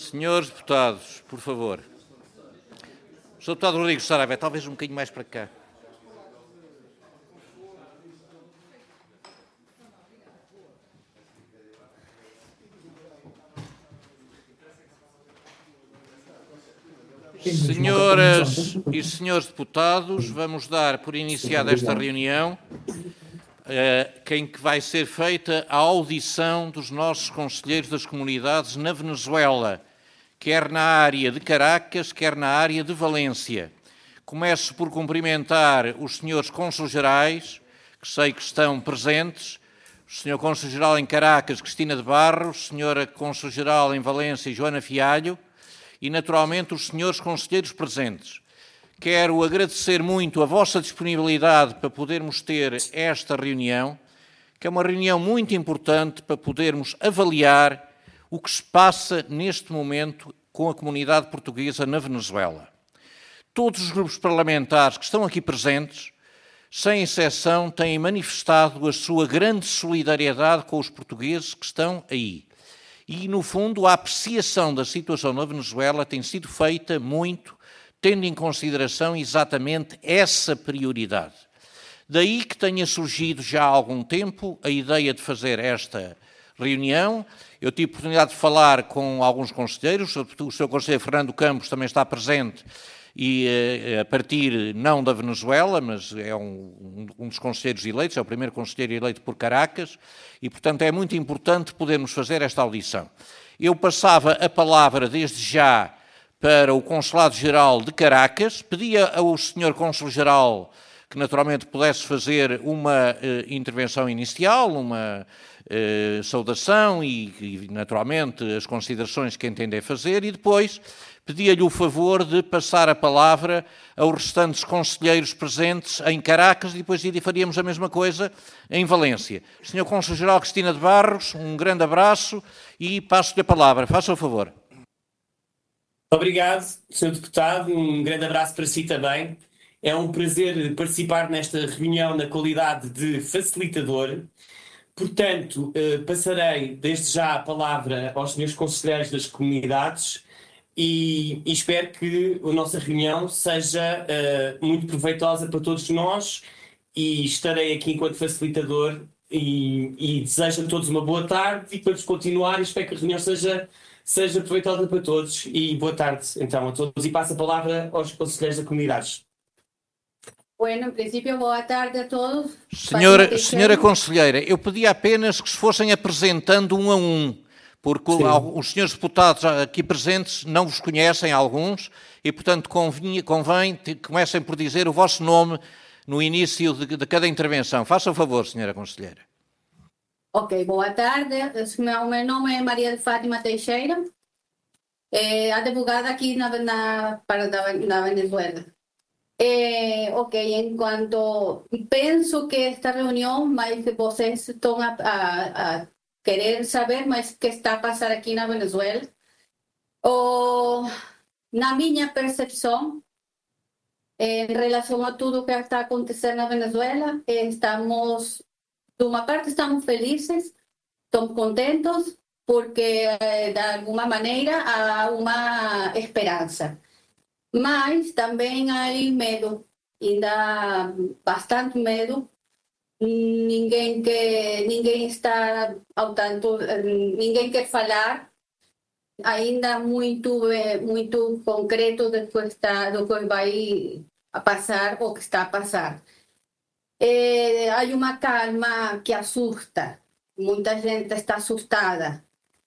Senhores deputados, por favor. Sr. Deputado Rodrigues Saraiva, talvez um bocadinho mais para cá. Senhoras e senhores deputados, vamos dar por iniciada esta reunião, em que vai ser feita a audição dos nossos conselheiros das comunidades na Venezuela, quer na área de Caracas, quer na área de Valência. Começo por cumprimentar os senhores cônsules-gerais, que sei que estão presentes, o senhor cônsul-geral em Caracas, Cristina de Barros, senhora cônsul-geral em Valência, Joana Fialho, e, naturalmente, os senhores conselheiros presentes. Quero agradecer muito a vossa disponibilidade para podermos ter esta reunião, que é uma reunião muito importante para podermos avaliar o que se passa neste momento com a comunidade portuguesa na Venezuela. Todos os grupos parlamentares que estão aqui presentes, sem exceção, têm manifestado a sua grande solidariedade com os portugueses que estão aí. E, no fundo, a apreciação da situação na Venezuela tem sido feita muito tendo em consideração exatamente essa prioridade. Daí que tenha surgido já há algum tempo a ideia de fazer esta reunião. Eu tive a oportunidade de falar com alguns conselheiros, o Sr. Conselheiro Fernando Campos também está presente, e a partir não da Venezuela, mas é um dos conselheiros eleitos, é o primeiro conselheiro eleito por Caracas, e, portanto, é muito importante podermos fazer esta audição. Eu passava a palavra desde já para o Consulado-Geral de Caracas, pedia ao Sr. Cônsul-Geral que naturalmente pudesse fazer uma intervenção inicial, uma saudação e, naturalmente, as considerações que entender fazer, e depois pedia-lhe o favor de passar a palavra aos restantes conselheiros presentes em Caracas e depois faríamos a mesma coisa em Valência. Sr. Cônsul-Geral Cristina de Barros, um grande abraço e passo-lhe a palavra. Faça o favor. Obrigado, Sr. Deputado. Um grande abraço para si também. É um prazer participar nesta reunião na qualidade de facilitador. Portanto, passarei desde já a palavra aos senhores conselheiros das comunidades e espero que a nossa reunião seja muito proveitosa para todos nós e estarei aqui enquanto facilitador e desejo a todos uma boa tarde e para continuar espero que a reunião seja proveitosa para todos e boa tarde então a todos e passo a palavra aos conselheiros das comunidades. Bueno, em princípio, boa tarde a todos. Senhora Conselheira, eu pedi apenas que se fossem apresentando um a um, porque os senhores deputados aqui presentes não vos conhecem, alguns, e, portanto, convém que comecem por dizer o vosso nome no início de cada intervenção. Faça o favor, senhora Conselheira. Ok, boa tarde. Meu nome é Maria de Fátima Teixeira, advogada aqui na Venezuela. Ok, en cuanto pienso que esta reunión, mas vocês estão a querer saber mais o que está a passar aqui na Venezuela. Na minha percepção, em relação a tudo que está acontecendo na Venezuela, estamos, de uma parte, estamos felizes, estamos contentos, porque de alguma maneira há uma esperança. Mas também há medo, ainda bastante medo. Ninguém está ao tanto, ninguém quer falar. Ainda muito concreto do que vai passar ou que está a passar. Há uma calma que assusta. Muita gente está assustada.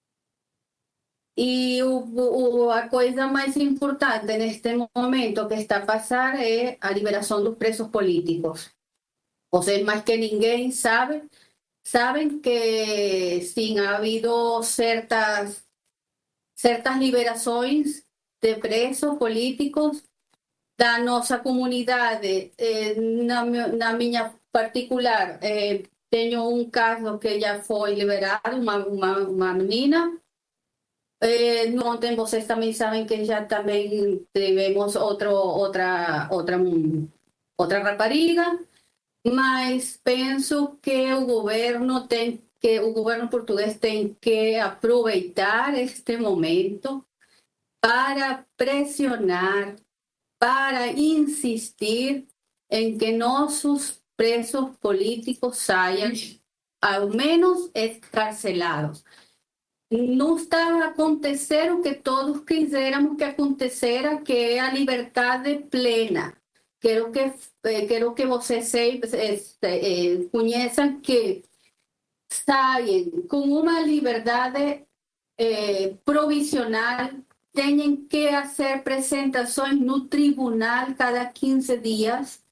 E a coisa mais importante neste momento que está a passar é a liberação dos presos políticos. Vocês, mais que ninguém, sabem que sim, ha havido certas liberações de presos políticos da nossa comunidade. Na minha particular, tenho um caso que já foi liberado, uma menina. Ontem vocês também sabem que já também tivemos outra rapariga, mas penso que o governo português tem que aproveitar este momento para pressionar, para insistir em que nossos presos políticos saiam, ao menos, escarcelados. Não está a acontecer o que todos quiséramos que acontecesse, que é a liberdade plena. Quero que vocês conheçam que saem com uma liberdade provisional, têm que fazer apresentações no tribunal cada 15 dias,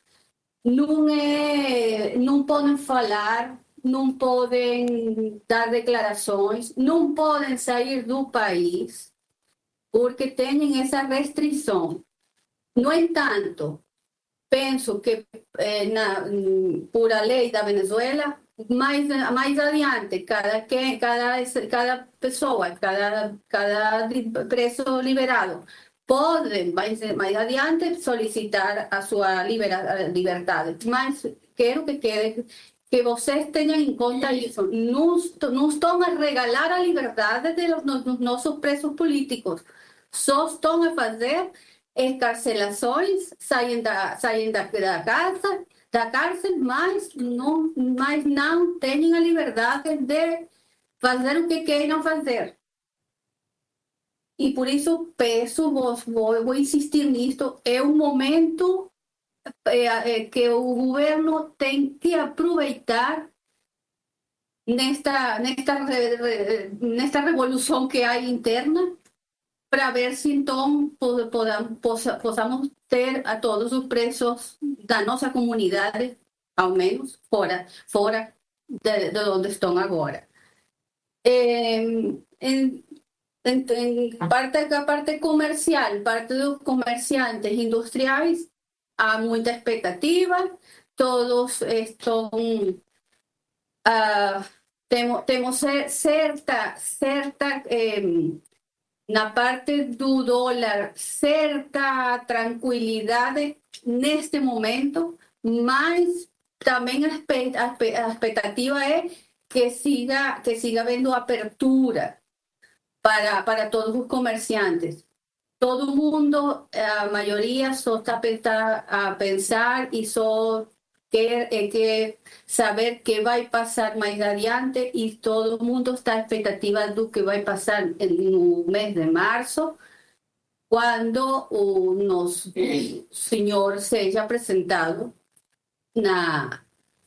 não podem falar, não podem dar declarações, não podem sair do país, porque têm essa restrição. No entanto, penso que por a lei da Venezuela, mais adiante, cada pessoa, cada preso liberado pode, mais adiante, solicitar a sua liberdade. Mas quero que vocês tenham em conta isso. Não estão a regalar a liberdade dos nossos presos políticos. Só estão a fazer escarcelações, saem da cárcel, mas não têm a liberdade de fazer o que queiram fazer. E por isso peço, vou insistir nisto, é um momento que o governo tem que aproveitar nesta revolução que há interna, para ver se então possamos ter a todos os presos da nossa comunidade, ao menos, fora de onde estão agora. A parte comercial, parte dos comerciantes industriais, há muita expectativa, todos estão... temos certa na parte do dólar, certa tranquilidade neste momento, mas também a expectativa é que siga havendo apertura para todos os comerciantes. Todo mundo, a maioria, só está a pensar e só quer saber que vai passar mais adiante, e todo mundo está à expectativa do que vai passar no mês de março, quando o nosso senhor seja apresentado na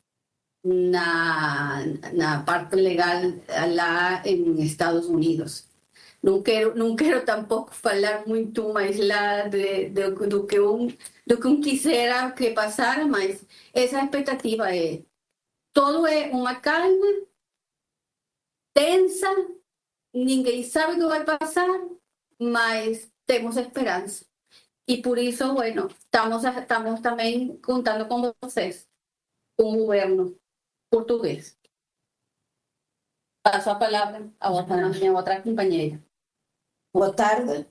parte legal lá em Estados Unidos. Não quero tampouco falar muito mais lá do que um quisera que passara, mas essa expectativa é... Todo é uma calma, tensa, ninguém sabe o que vai passar, mas temos esperança. E por isso, bueno, estamos também contando com vocês, com o governo português. Passo a palavra a minha outra companheira. Boa tarde,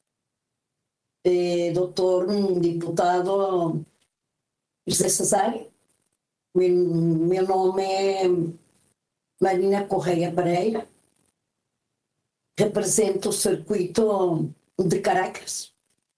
doutor deputado José Cesário. Meu nome é Marina Correia Pereira, represento o circuito de Caracas.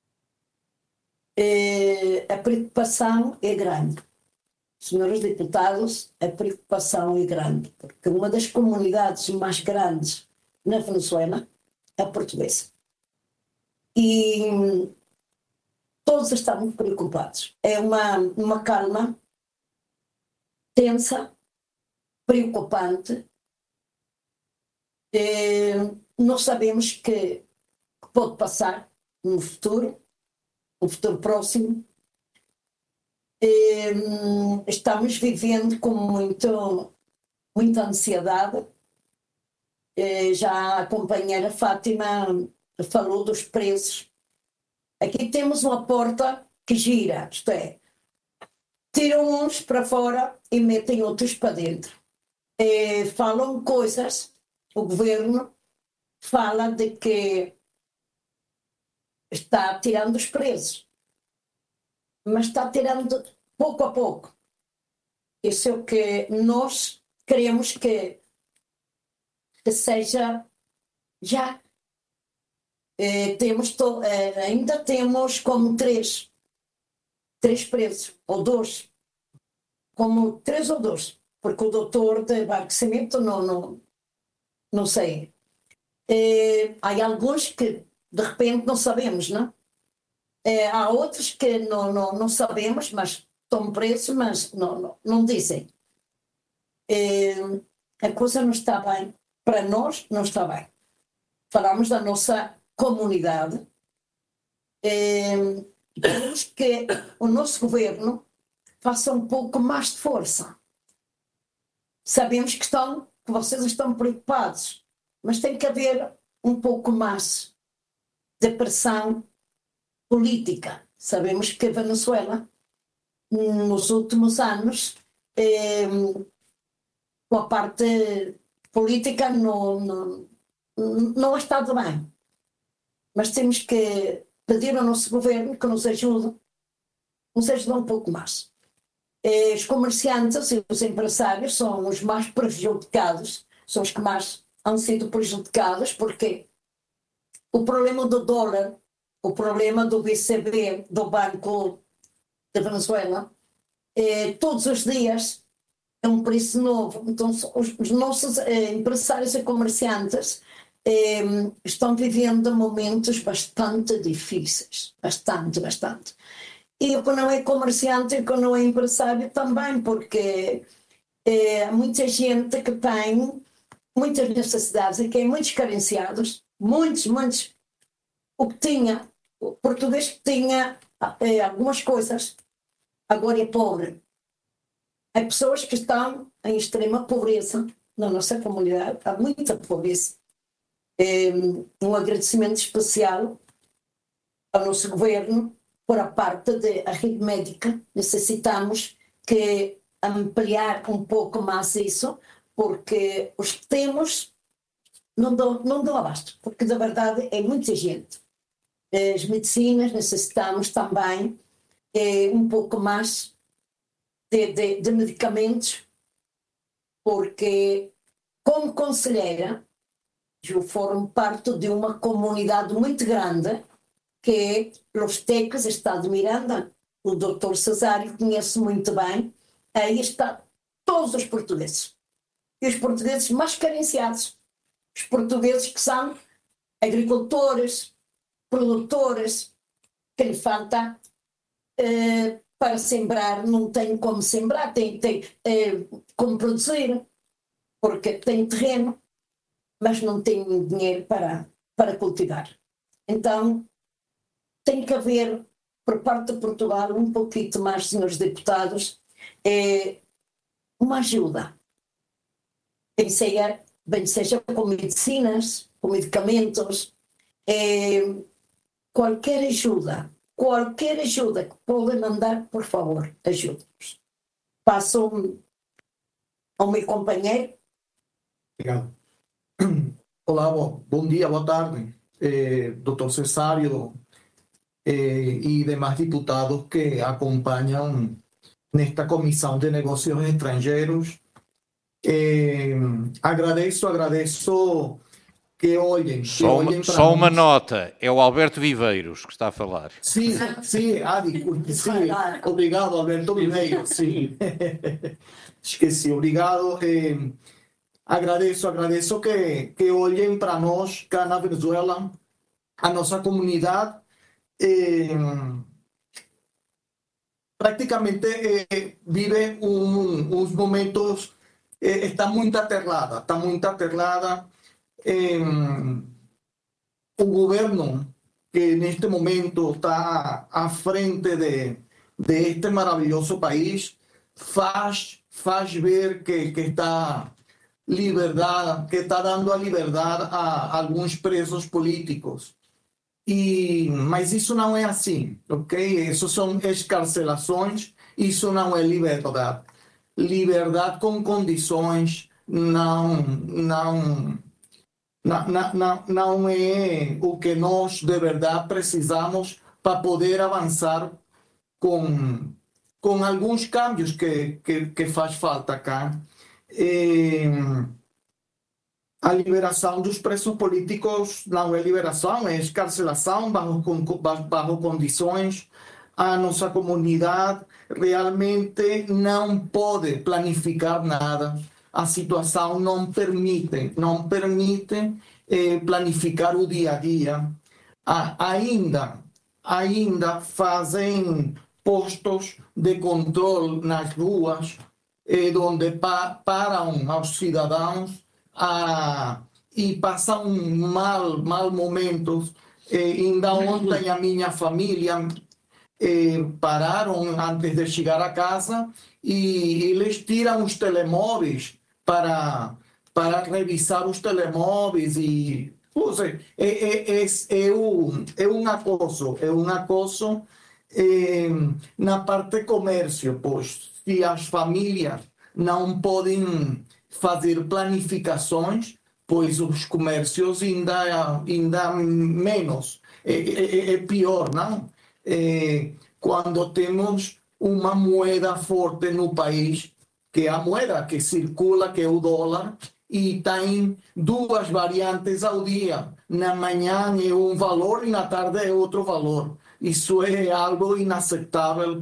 A preocupação é grande. Senhores deputados, a preocupação é grande, porque uma das comunidades mais grandes na Venezuela é a portuguesa. E todos estamos preocupados. É uma calma tensa, preocupante. Nós sabemos que pode passar no futuro próximo. Estamos vivendo com muita ansiedade. Já a companheira Fátima falou dos preços. Aqui temos uma porta que gira, isto é, tiram uns para fora e metem outros para dentro. Falam coisas, o governo fala de que está tirando os preços, mas está tirando pouco a pouco. Isso é o que nós queremos que seja já. ainda temos como três presos, ou dois, como 3 ou 2, porque o doutor de abastecimento não sei. Há alguns que de repente não sabemos, não? Há outros que não sabemos, mas estão presos, mas não dizem. A coisa não está bem. Para nós, não está bem. Falamos da nossa comunidade. Queremos que o nosso governo faça um pouco mais de força. Sabemos que vocês estão preocupados, mas tem que haver um pouco mais de pressão política. Sabemos que a Venezuela, nos últimos anos, com a parte política, não ha estado bem. Mas temos que pedir ao nosso governo que nos ajude um pouco mais. Os comerciantes e os empresários são os mais prejudicados, são os que mais han sido prejudicados, porque o problema do dólar, o problema do BCB, do Banco da Venezuela, todos os dias é um preço novo. Então, os nossos empresários e comerciantes estão vivendo momentos bastante difíceis. Bastante. E o que não é comerciante e o que não é empresário também, porque há muita gente que tem muitas necessidades e que é muitos carenciados, muitos. O português que tinha algumas coisas, agora é pobre. Há pessoas que estão em extrema pobreza na nossa comunidade, há muita pobreza. Um agradecimento especial ao nosso governo por a parte da rede médica. Necessitamos que ampliar um pouco mais isso, porque os que temos não dão abasto, porque da verdade é muita gente. As medicinas necessitamos também um pouco mais de medicamentos, porque como conselheira eu formo parte de uma comunidade muito grande que é Los Teques, Estado de Miranda. O Dr. Cesário conhece muito bem. Aí está todos os portugueses. E os portugueses mais carenciados. Os portugueses que são agricultores, produtores, que lhe falta para sembrar, não tem como sembrar, tem como produzir, porque tem terreno, mas não tem dinheiro para cultivar. Então, tem que haver, por parte de Portugal, um pouquinho mais, senhores deputados, uma ajuda. Bem seja com medicinas, com medicamentos, qualquer ajuda que podem mandar, por favor, ajude-nos. Passo ao meu companheiro. Obrigado. Olá, bom dia, boa tarde, Dr. Cesário e demais deputados que acompanham nesta Comissão de Negócios Estrangeiros. Agradeço que olhem. Só uma nota, é o Alberto Viveiros que está a falar. Sim, desculpe, sim. Obrigado, Alberto Viveiros, sim. Esqueci, obrigado. Agradeço que olhem para nós, cá na Venezuela, a nossa comunidade. Praticamente vive uns momentos, está muito aterrada. O governo que neste momento está à frente de este maravilhoso país faz ver que está liberdade, que está dando a liberdade a alguns presos políticos. Mas isso não é assim, ok? Isso são escarcelações, isso não é liberdade. Liberdade com condições não é o que nós de verdade precisamos para poder avançar com alguns cambios que faz falta cá. A liberação dos presos políticos não é liberação, é escarcelação bajo condições. A nossa comunidade realmente não pode planificar nada. A situação não permite planificar o dia a dia. Ainda fazem postos de controle nas ruas, onde param aos cidadãos e passam mal momentos. Ainda ontem a minha família pararam antes de chegar a casa e eles tiram os telemóveis para revisar os telemóveis e é um acoso na parte comércio, pois se as famílias não podem fazer planificações, pois os comércios ainda menos, é pior, não? Quando temos uma moeda forte no país, que é a moeda que circula, que é o dólar, e tem duas variantes ao dia. Na manhã é um valor e na tarde é outro valor. Isso é algo inaceitável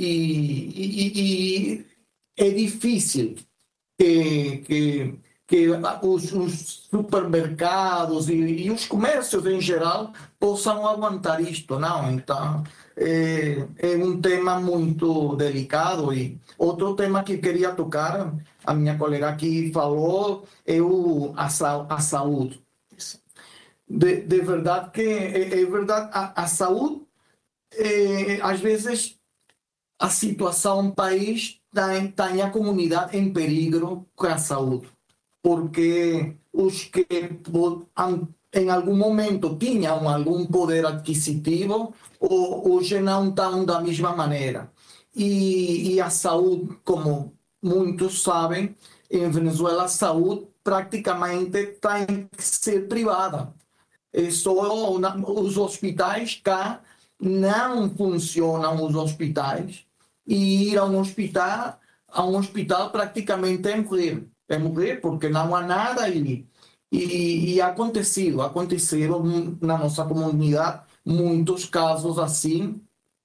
e é difícil que os supermercados e os comércios em geral possam aguentar isto, não? Então, é um tema muito delicado. E outro tema que queria tocar, a minha colega aqui falou, é a saúde. De verdade que é verdade, a saúde, às vezes, a situação do país tem a comunidade em perigo com a saúde, porque os que em algum momento tinham algum poder adquisitivo, hoje não estão da mesma maneira. E a saúde, como muitos sabem, em Venezuela a saúde praticamente tem que ser privada. Só os hospitais cá não funcionam, os hospitais, e ir a um hospital praticamente é morrer porque não há nada ali. E aconteceram na nossa comunidade muitos casos assim.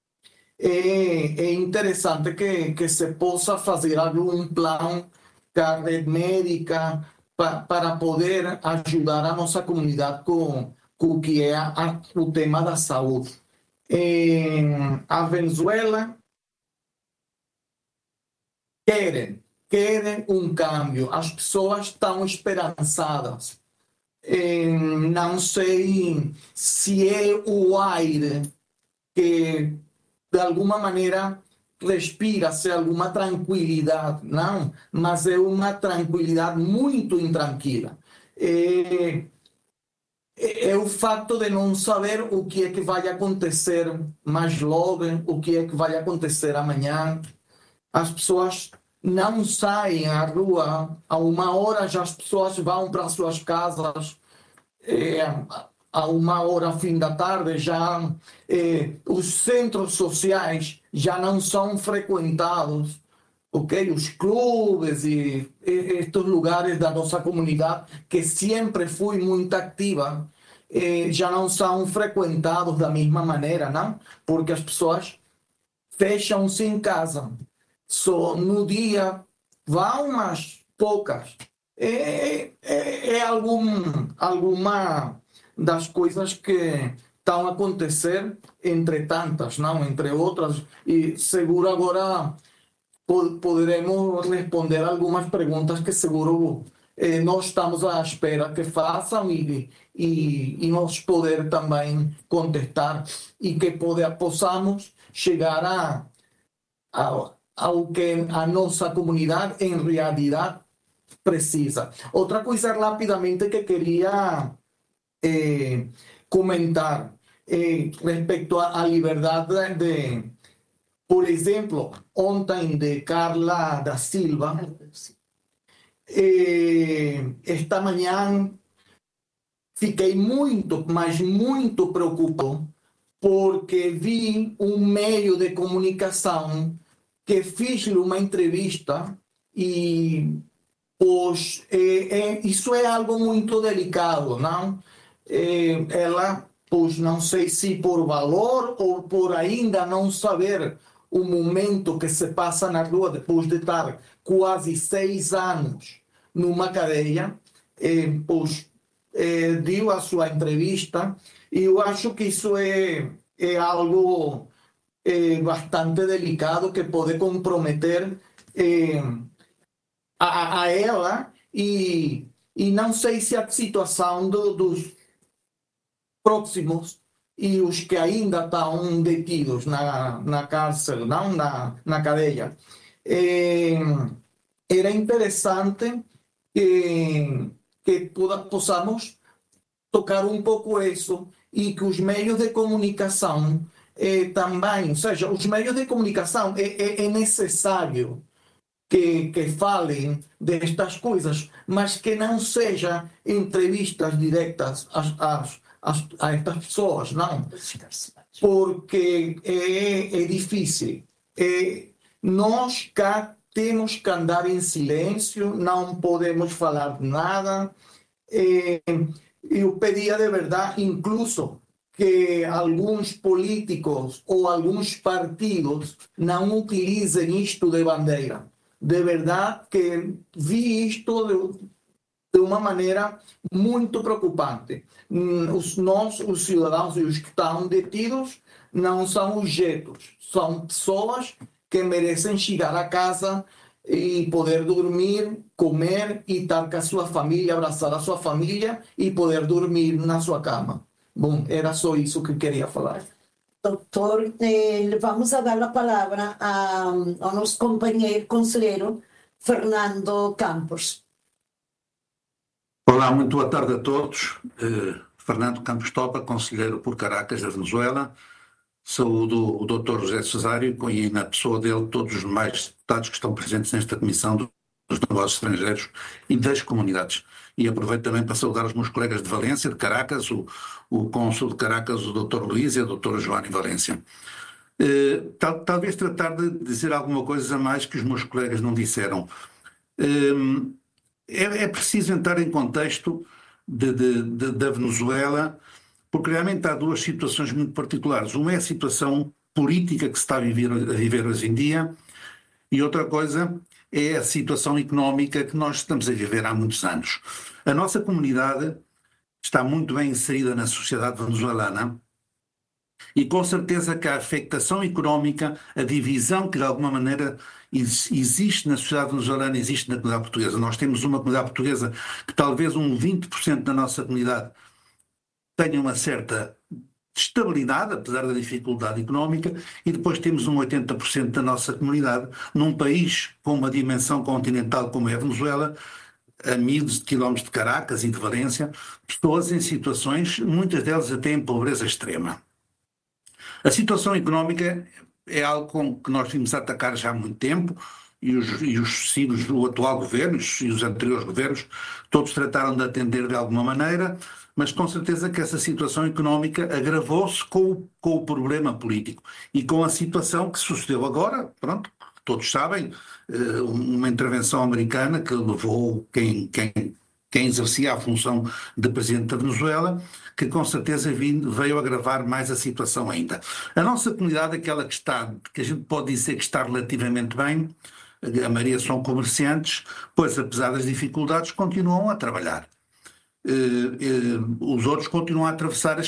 É interessante que se possa fazer algum plano da rede médica para poder ajudar a nossa comunidade com o que é o tema da saúde. A Venezuela querem um câmbio, as pessoas estão esperançadas. Não sei se é o ar que de alguma maneira respira-se alguma tranquilidade, não, mas é uma tranquilidade muito intranquila. É o fato de não saber o que é que vai acontecer mais logo, o que é que vai acontecer amanhã. As pessoas não saem à rua, a uma hora já as pessoas vão para as suas casas, a uma hora, fim da tarde, já os centros sociais já não são frequentados, ok? Os clubes e estes lugares da nossa comunidade, que sempre foi muito ativa, já não são frequentados da mesma maneira, não? Porque as pessoas fecham-se em casa. Só no dia vão umas poucas. Alguma das coisas que estão a acontecer, entre tantas, não? Entre outras, e seguro agora poderemos responder algumas perguntas que seguro nós estamos à espera que façam e nós poder também contestar e que possamos chegar ao que a nossa comunidade em realidade precisa. Outra coisa rapidamente que queria comentar respeito à liberdade por exemplo, ontem de Carla da Silva, esta manhã fiquei muito, mas muito preocupado porque vi um meio de comunicação que fiz uma entrevista e pois isso é algo muito delicado, não? Ela, pois não sei se por valor ou por ainda não saber o momento que se passa na rua depois de estar quase 6 anos numa cadeia, pois deu a sua entrevista, e eu acho que isso é algo bastante delicado que pode comprometer a ela, e não sei se a situação dos próximos e os que ainda estão detidos na cárcere, não na cadeia. Era interessante que possamos tocar um pouco isso, e que os meios de comunicação também, ou seja, os meios de comunicação é necessário que falem destas coisas, mas que não sejam entrevistas diretas a estas pessoas, não, porque é difícil. Nós cá temos que andar em silêncio, não podemos falar nada. Eu pedia de verdade, incluso, que alguns políticos ou alguns partidos não utilizem isto de bandeira. De verdade que vi isto de uma maneira muito preocupante. Os cidadãos e os que estão detidos não são objetos, são pessoas que merecem chegar a casa e poder dormir, comer e estar com a sua família, abraçar a sua família e poder dormir na sua cama. Bom, era só isso que queria falar. Doutor, vamos a dar a palavra ao nosso companheiro conselheiro Fernando Campos. Olá, muito boa tarde a todos. Fernando Campos Topa, conselheiro por Caracas, da Venezuela. Saúdo o Dr. José Cesário e, na pessoa dele, todos os demais deputados que estão presentes nesta Comissão dos Negócios Estrangeiros e das Comunidades. E aproveito também para saudar os meus colegas de Valência, de Caracas, o cônsul de Caracas, o Dr. Luís e a Dra. Joana em Valência. Talvez tratar de dizer alguma coisa a mais que os meus colegas não disseram. É preciso entrar em contexto da Venezuela, porque realmente há duas situações muito particulares. Uma é a situação política que se está a viver hoje em dia, e outra coisa é a situação económica que nós estamos a viver há muitos anos. A nossa comunidade está muito bem inserida na sociedade venezuelana, e com certeza que a afectação económica, a divisão que de alguma maneira existe na sociedade venezuelana, existe na comunidade portuguesa. Nós temos uma comunidade portuguesa que talvez 20% da nossa comunidade tenha uma certa estabilidade, apesar da dificuldade económica, e depois temos 80% da nossa comunidade num país com uma dimensão continental como é a Venezuela, a miles de quilómetros de Caracas e de Valência, pessoas em situações, muitas delas até em pobreza extrema. A situação económica é algo com que nós vimos atacar já há muito tempo, e os sucessivos, o atual governo e os anteriores governos, todos trataram de atender de alguma maneira, mas com certeza que essa situação económica agravou-se com o problema político e com a situação que sucedeu agora, pronto, todos sabem, uma intervenção americana que levou quem exercia a função de presidente da Venezuela, que com certeza veio agravar mais a situação ainda. A nossa comunidade, aquela que a gente pode dizer que está relativamente bem, a maioria são comerciantes, pois apesar das dificuldades continuam a trabalhar. Os outros continuam a atravessar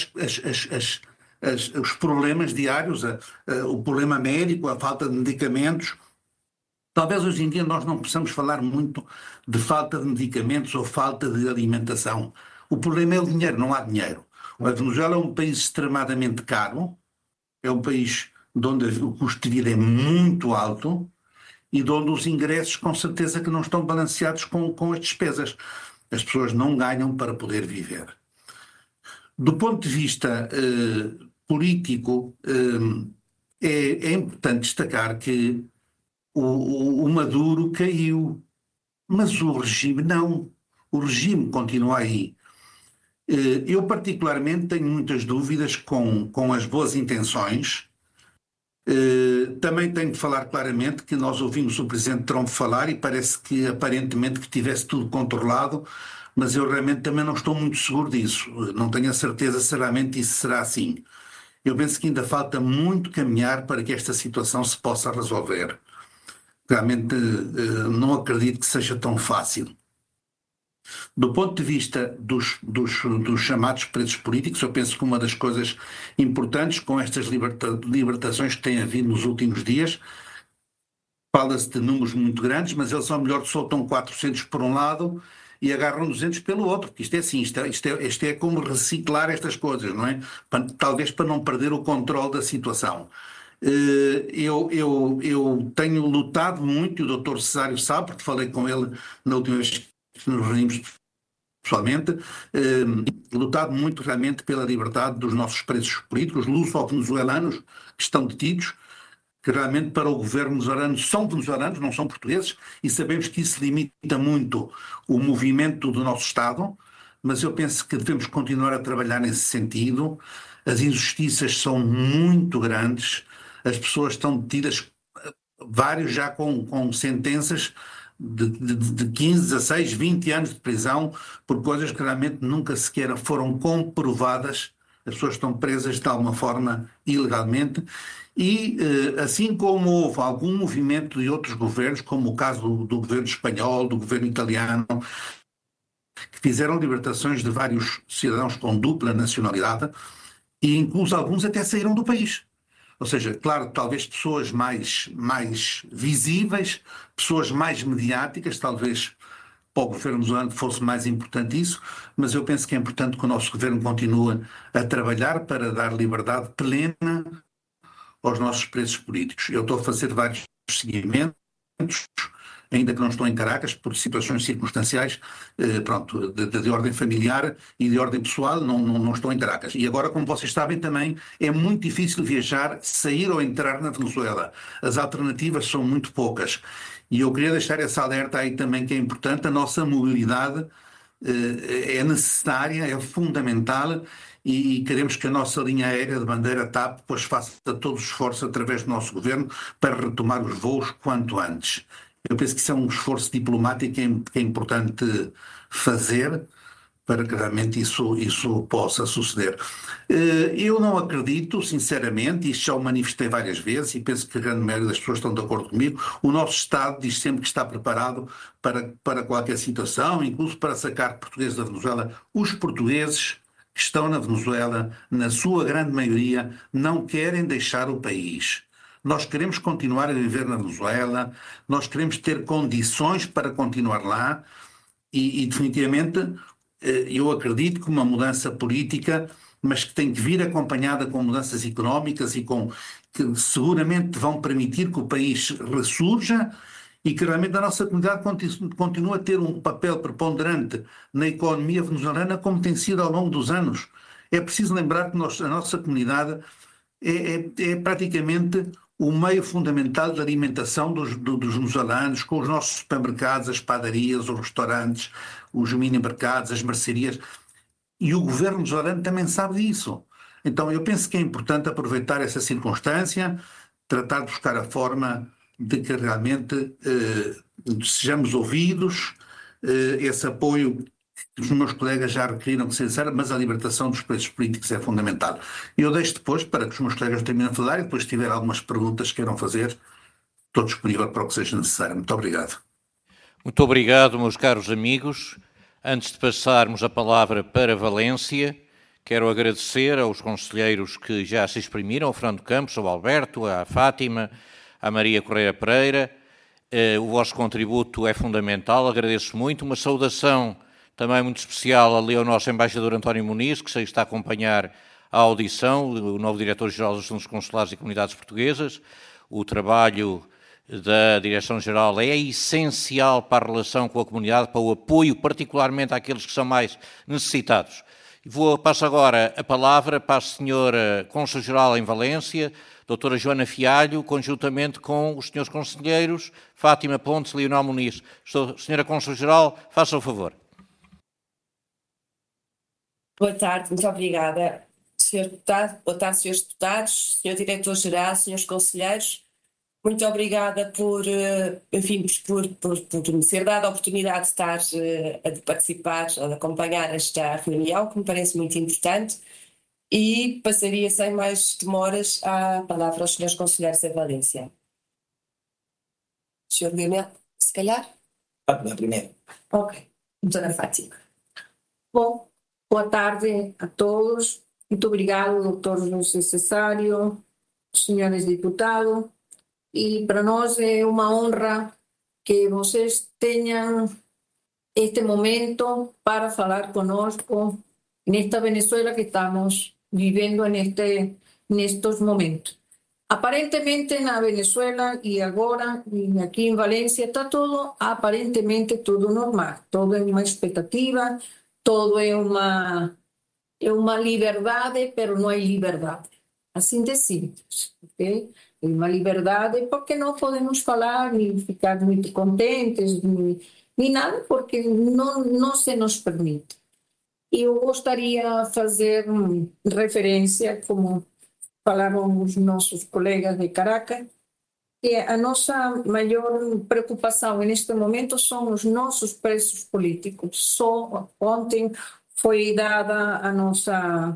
os problemas diários, o problema médico, a falta de medicamentos. Talvez hoje em dia nós não possamos falar muito de falta de medicamentos ou falta de alimentação. O problema é o dinheiro, não há dinheiro. A Venezuela é um país extremadamente caro, é um país onde o custo de vida é muito alto e onde os ingressos com certeza que não estão balanceados com as despesas. As pessoas não ganham para poder viver. Do ponto de vista político, é importante destacar que o Maduro caiu, mas o regime não. O regime continua aí. Eu particularmente tenho muitas dúvidas com as boas intenções Também tenho de falar claramente que nós ouvimos o Presidente Trump falar e parece que aparentemente que tivesse tudo controlado, mas eu realmente também não estou muito seguro disso. Não tenho a certeza se realmente isso será assim. Eu penso que ainda falta muito caminhar para que esta situação se possa resolver. Realmente não acredito que seja tão fácil. Do ponto de vista dos chamados presos políticos, eu penso que uma das coisas importantes com estas libertações que têm havido nos últimos dias, fala-se de números muito grandes, mas eles ao melhor soltam 400 por um lado e agarram 200 pelo outro, porque isto é assim, isto é como reciclar estas coisas, não é? Talvez para não perder o controle da situação. Eu tenho lutado muito, e o Dr. Cesário sabe, porque falei com ele na última vez que nos reunimos pessoalmente, lutado muito realmente pela liberdade dos nossos presos políticos, luso-venezuelanos que estão detidos, que realmente para o governo venezuelano são venezuelanos, não são portugueses, e sabemos que isso limita muito o movimento do nosso Estado, mas eu penso que devemos continuar a trabalhar nesse sentido. As injustiças são muito grandes, as pessoas estão detidas, vários já com sentenças de 15, 16, 20 anos de prisão por coisas que realmente nunca sequer foram comprovadas. As pessoas estão presas de alguma forma ilegalmente e assim como houve algum movimento de outros governos, como o caso do governo espanhol, do governo italiano, que fizeram libertações de vários cidadãos com dupla nacionalidade e incluso alguns até saíram do país. Ou seja, claro, talvez pessoas mais visíveis, pessoas mais mediáticas, talvez para o governo venezuelano fosse mais importante isso, mas eu penso que é importante que o nosso governo continue a trabalhar para dar liberdade plena aos nossos presos políticos. Eu estou a fazer vários seguimentos, ainda que não estou em Caracas, por situações circunstanciais, de ordem familiar e de ordem pessoal, não estou em Caracas. E agora, como vocês sabem também, é muito difícil viajar, sair ou entrar na Venezuela. As alternativas são muito poucas. E eu queria deixar essa alerta aí também, que é importante, a nossa mobilidade é necessária, é fundamental, e queremos que a nossa linha aérea de bandeira TAP pois faça todo o esforço através do nosso governo para retomar os voos quanto antes. Eu penso que isso é um esforço diplomático que é importante fazer para que realmente isso possa suceder. Eu não acredito, sinceramente, e isto já o manifestei várias vezes, e penso que a grande maioria das pessoas estão de acordo comigo, o nosso Estado diz sempre que está preparado para qualquer situação, incluso para sacar portugueses da Venezuela. Os portugueses que estão na Venezuela, na sua grande maioria, não querem deixar o país. Nós queremos continuar a viver na Venezuela, nós queremos ter condições para continuar lá e definitivamente eu acredito que uma mudança política, mas que tem que vir acompanhada com mudanças económicas e que seguramente vão permitir que o país ressurja e que realmente a nossa comunidade continue a ter um papel preponderante na economia venezuelana como tem sido ao longo dos anos. É preciso lembrar que a nossa comunidade é praticamente o meio fundamental de alimentação dos venezuelanos, com os nossos supermercados, as padarias, os restaurantes, os mini-mercados, as mercearias. E o governo venezuelano também sabe disso. Então eu penso que é importante aproveitar essa circunstância, tratar de buscar a forma de que realmente sejamos ouvidos, esse apoio que os meus colegas já requeriram que seja, mas a libertação dos presos políticos é fundamental. Eu deixo depois, para que os meus colegas terminem de falar, e depois se tiver algumas perguntas que queiram fazer, estou disponível para o que seja necessário. Muito obrigado. Muito obrigado, meus caros amigos. Antes de passarmos a palavra para Valência, quero agradecer aos conselheiros que já se exprimiram, ao Fernando Campos, ao Alberto, à Fátima, à Maria Correia Pereira. O vosso contributo é fundamental, agradeço muito. Uma saudação também muito especial ali ao nosso embaixador António Muniz, que sei que está a acompanhar a audição, o novo diretor-geral dos Assuntos Consulares e Comunidades Portuguesas. O trabalho da Direção-Geral é essencial para a relação com a comunidade, para o apoio particularmente àqueles que são mais necessitados. Passo agora a palavra para a senhora Cônsul-Geral em Valência, doutora Joana Fialho, conjuntamente com os senhores conselheiros Fátima Pontes e Leonel Muniz. Senhora Cônsul-Geral, faça o favor. Boa tarde, muito obrigada. Senhor Deputado. Boa tarde, senhores deputados, senhor Diretor-Geral, senhores conselheiros. Muito obrigada por me ser dada a oportunidade de estar a participar, a acompanhar esta reunião, que me parece muito importante, e passaria sem mais demoras a palavra aos senhores conselheiros da Valência. Senhor Lionel, se calhar? Na primeira. Ok, doutora Fátima. Bom, boa tarde a todos. Muito obrigado, doutor José Cesário, senhores deputados. E para nós é uma honra que vocês tenham este momento para falar conosco nesta Venezuela que estamos vivendo nestes momentos. Aparentemente na Venezuela e agora e aqui em Valência está tudo aparentemente tudo normal, todo é uma expectativa, todo é uma liberdade, mas não é liberdade. Assim de simples, ok? É uma liberdade porque não podemos falar nem ficar muito contentes, nem nada, porque não se nos permite. E eu gostaria de fazer referência, como falaram os nossos colegas de Caracas, que a nossa maior preocupação neste momento são os nossos presos políticos. Só ontem foi dada a nossa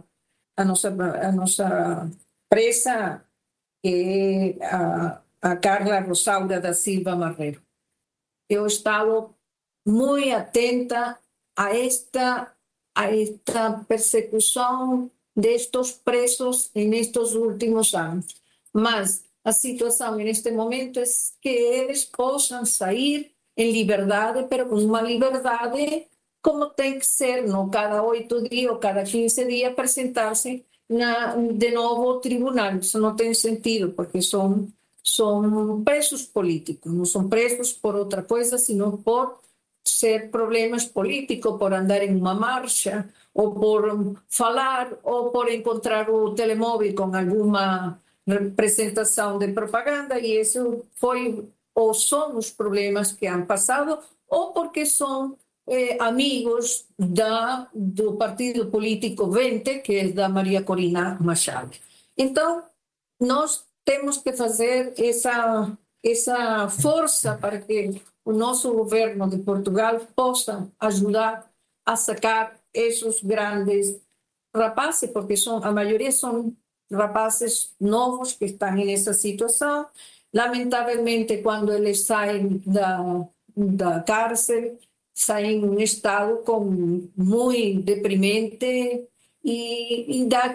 presa, que é a Carla Rosaura da Silva Marrero. Eu estava muito atenta a esta persecução destes presos nestes últimos anos. Mas a situação neste momento é que eles possam sair em liberdade, mas com uma liberdade como tem que ser, não cada 8 dias ou cada 15 dias apresentar-se de novo ao tribunal. Isso não tem sentido, porque são presos políticos, não são presos por outra coisa, senão por ser problemas políticos, por andar em uma marcha, ou por falar, ou por encontrar o telemóvel com alguma representação de propaganda, e isso foi ou são os problemas que han passado, ou porque são amigos do partido político 20, que é da Maria Corina Machado. Então, nós temos que fazer essa força para que o nosso governo de Portugal possa ajudar a sacar esses grandes rapazes, porque a maioria são rapazes novos que estão nessa situação. Lamentavelmente, quando eles saem da cárcel, saem em um estado muito deprimente e dá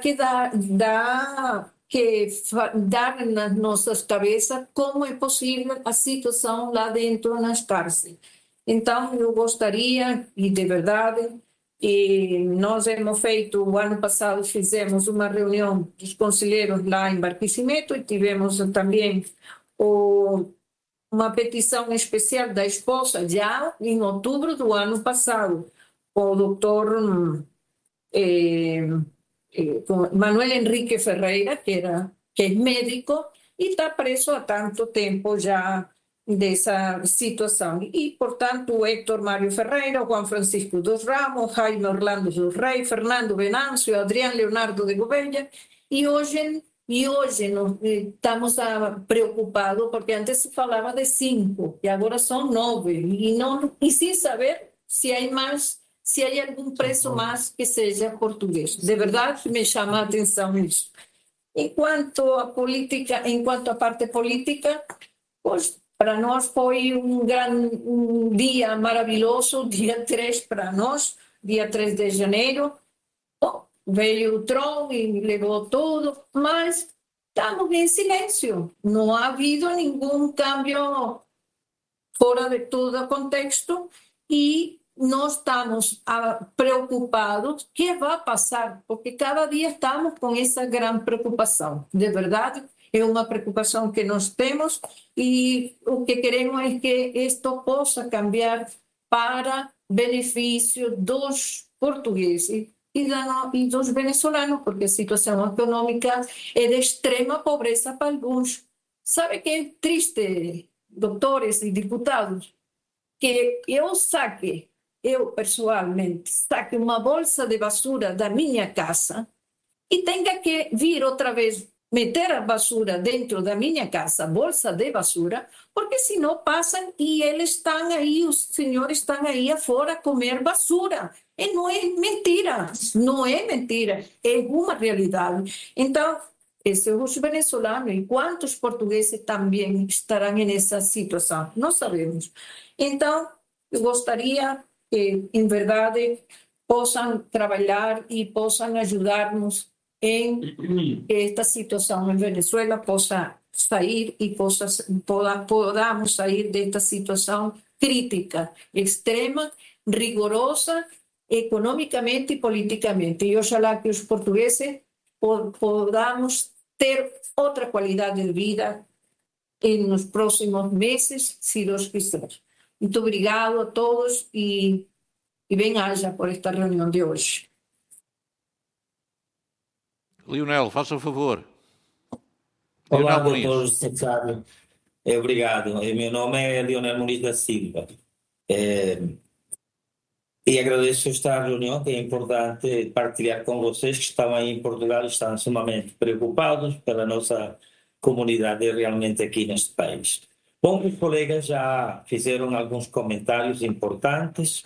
nas nossas cabeças como é possível a situação lá dentro nas cárceles. Então, eu gostaria, e de verdade, nós o ano passado fizemos uma reunião dos conselheiros lá em Barquisimeto e tivemos também uma petição especial da esposa, já em outubro do ano passado, o doutor Manuel Henrique Ferreira, que é médico e está preso há tanto tempo já dessa situação. E, portanto, o Héctor Mário Ferreira, o Juan Francisco dos Ramos, Jaime Orlando dos Reis, Fernando Venâncio, Adrián Leonardo de Gouveia, e hoje estamos preocupados, porque antes se falava de 5, e agora são 9, e sem saber se há algum preso mais que seja português. De verdade, me chama a atenção isso. Enquanto a parte política, pois, para nós foi um dia maravilhoso, dia 3 para nós, dia 3 de janeiro. Bom, veio o Trump e levou tudo, mas estamos em silêncio. Não ha havido nenhum cambio fora de todo o contexto e nós estamos preocupados o que vai passar, porque cada dia estamos com essa grande preocupação. De verdade, é uma preocupação que nós temos e o que queremos é que isto possa cambiar para benefício dos portugueses e dos venezuelanos, porque a situação econômica é de extrema pobreza para alguns. Sabe que é triste, doutores e deputados, que eu pessoalmente saque uma bolsa de basura da minha casa e tenha que vir outra vez meter a basura dentro da minha casa, bolsa de basura, porque senão passam e eles estão aí, os senhores estão aí afora a comer basura. E não é mentira, não é mentira, é uma realidade. Então, os venezuelanos e quantos portugueses também estarão nessa situação? Não sabemos. Então, eu gostaria que, em verdade, possam trabalhar e possam ajudar-nos em que esta situação em Venezuela possa sair e podamos sair desta situação crítica, extrema, rigorosa, economicamente e politicamente. E oxalá que os portugueses podamos ter outra qualidade de vida nos próximos meses, se Deus quiser. Muito obrigado a todos e bem-aja por esta reunião de hoje. Leonel, faça o favor. Olá, Leonel doutor Muniz. secretário. Obrigado. Meu nome é Leonel Muniz da Silva. E agradeço esta reunião, que é importante partilhar com vocês que estão aí em Portugal e estão sumamente preocupados pela nossa comunidade realmente aqui neste país. Bom, os colegas já fizeram alguns comentários importantes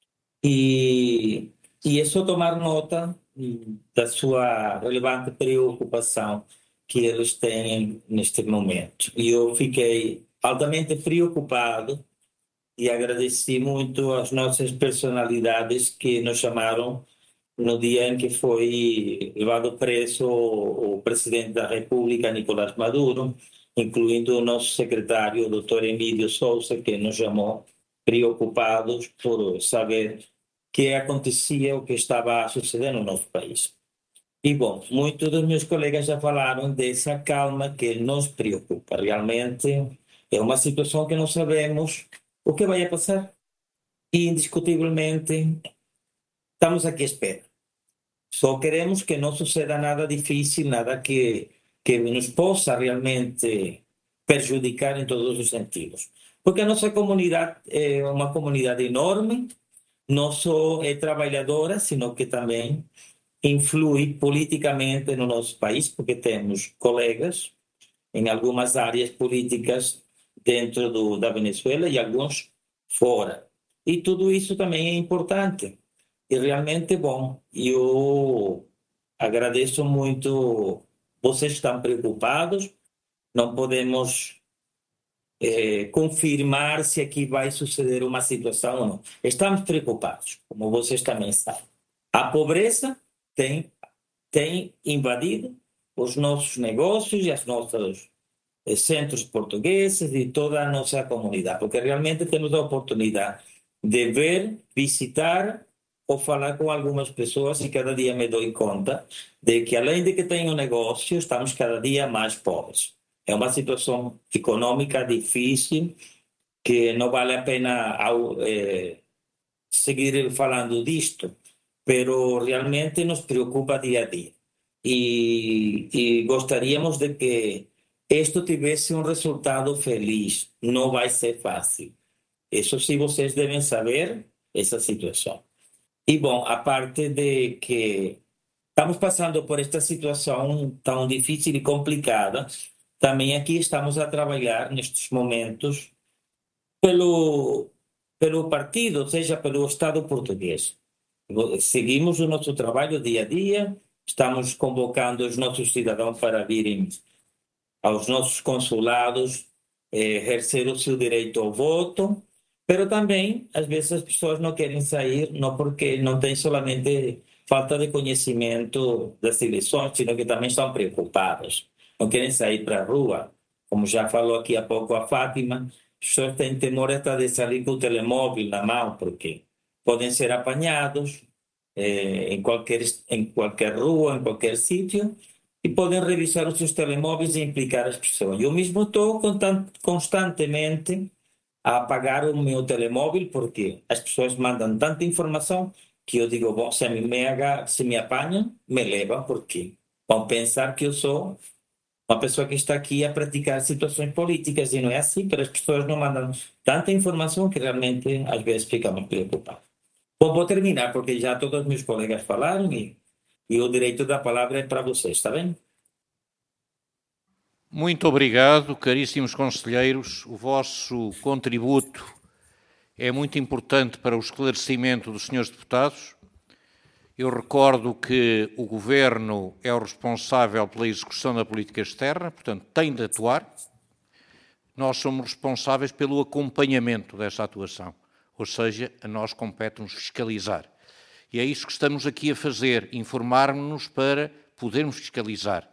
e é só tomar nota da sua relevante preocupação que eles têm neste momento. E eu fiquei altamente preocupado e agradeci muito às nossas personalidades que nos chamaram no dia em que foi levado preso o presidente da República, Nicolás Maduro, incluindo o nosso secretário, o Dr. Emílio Sousa, que nos chamou preocupados por saber que acontecia, o que estava a suceder no nosso país. E, bom, muitos dos meus colegas já falaram dessa calma que nos preocupa. Realmente é uma situação que não sabemos o que vai passar. E, indiscutivelmente, estamos aqui à espera. Só queremos que não suceda nada difícil, nada que nos possa realmente prejudicar em todos os sentidos. Porque a nossa comunidade é uma comunidade enorme, não só é trabalhadora, sino que também influi politicamente no nosso país, porque temos colegas em algumas áreas políticas dentro da Venezuela e alguns fora. E tudo isso também é importante. E realmente, bom, eu agradeço muito. Vocês estão preocupados, não podemos confirmar se aqui vai suceder uma situação ou não. Estamos preocupados, como vocês também sabem. A pobreza tem invadido os nossos negócios e os nossos centros portugueses e toda a nossa comunidade, porque realmente temos a oportunidade de ver, visitar ou falar com algumas pessoas e cada dia me dou conta de que, além de que tenho negócio, estamos cada dia mais pobres. É uma situação econômica difícil que não vale a pena seguir falando disto, mas realmente nos preocupa dia a dia. E gostaríamos de que isto tivesse um resultado feliz. Não vai ser fácil. Isso sim, vocês devem saber essa situação. E, bom, a parte de que estamos passando por esta situação tão difícil e complicada, também aqui estamos a trabalhar nestes momentos pelo partido, ou seja, pelo Estado português. Seguimos o nosso trabalho dia a dia, estamos convocando os nossos cidadãos para virem aos nossos consulados, exercer o seu direito ao voto, mas também, às vezes, as pessoas não querem sair, não porque não tem solamente falta de conhecimento das eleições, sino que também estão preocupadas. Não querem sair para a rua. Como já falou aqui há pouco a Fátima, as pessoas têm temor até de sair com o telemóvel na mão, porque podem ser apanhados em qualquer rua, em qualquer sítio, e podem revisar os seus telemóveis e implicar as pessoas. Eu mesmo estou constantemente a apagar o meu telemóvel, porque as pessoas mandam tanta informação que eu digo, bom, se me apanham, me levam, porque vão pensar que eu sou uma pessoa que está aqui a praticar situações políticas, e não é assim, mas as pessoas não mandam tanta informação que realmente às vezes ficamos preocupados. Bom, vou terminar, porque já todos os meus colegas falaram e E o direito da palavra é para vocês, está bem? Muito obrigado, caríssimos conselheiros. O vosso contributo é muito importante para o esclarecimento dos senhores deputados. Eu recordo que o Governo é o responsável pela execução da política externa, portanto, tem de atuar. Nós somos responsáveis pelo acompanhamento dessa atuação, ou seja, a nós compete-nos fiscalizar. E é isso que estamos aqui a fazer, informar-nos para podermos fiscalizar.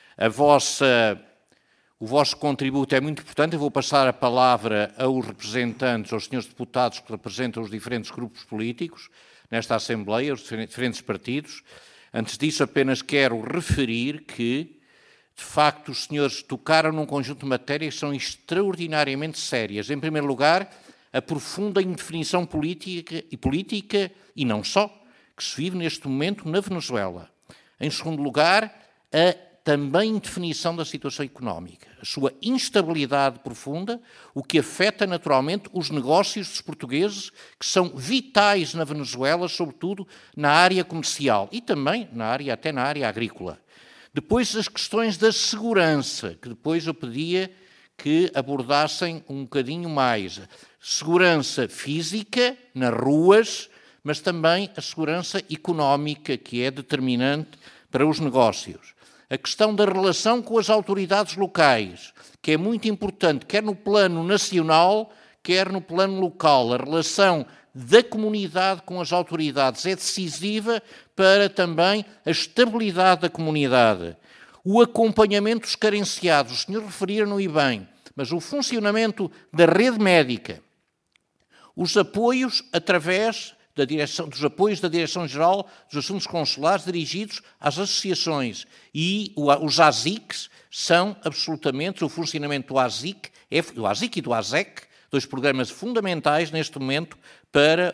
O vosso contributo é muito importante. Eu vou passar a palavra aos representantes, aos senhores deputados que representam os diferentes grupos políticos nesta Assembleia, os diferentes partidos. Antes disso, apenas quero referir que, de facto, os senhores tocaram num conjunto de matérias que são extraordinariamente sérias. Em primeiro lugar, a profunda indefinição política e não só, que se vive neste momento na Venezuela. Em segundo lugar, a também indefinição da situação económica, a sua instabilidade profunda, o que afeta naturalmente os negócios dos portugueses, que são vitais na Venezuela, sobretudo na área comercial e também até na área agrícola. Depois as questões da segurança, que depois eu pedia que abordassem um bocadinho mais. Segurança física, nas ruas, mas também a segurança económica, que é determinante para os negócios. A questão da relação com as autoridades locais, que é muito importante, quer no plano nacional, quer no plano local. A relação da comunidade com as autoridades é decisiva para também a estabilidade da comunidade. O acompanhamento dos carenciados, os senhores referiram-no e bem, mas o funcionamento da rede médica, os apoios através dos apoios da Direção-Geral dos Assuntos Consulares dirigidos às associações e os ASICs são absolutamente, o funcionamento do ASIC e do ASEC, dois programas fundamentais neste momento para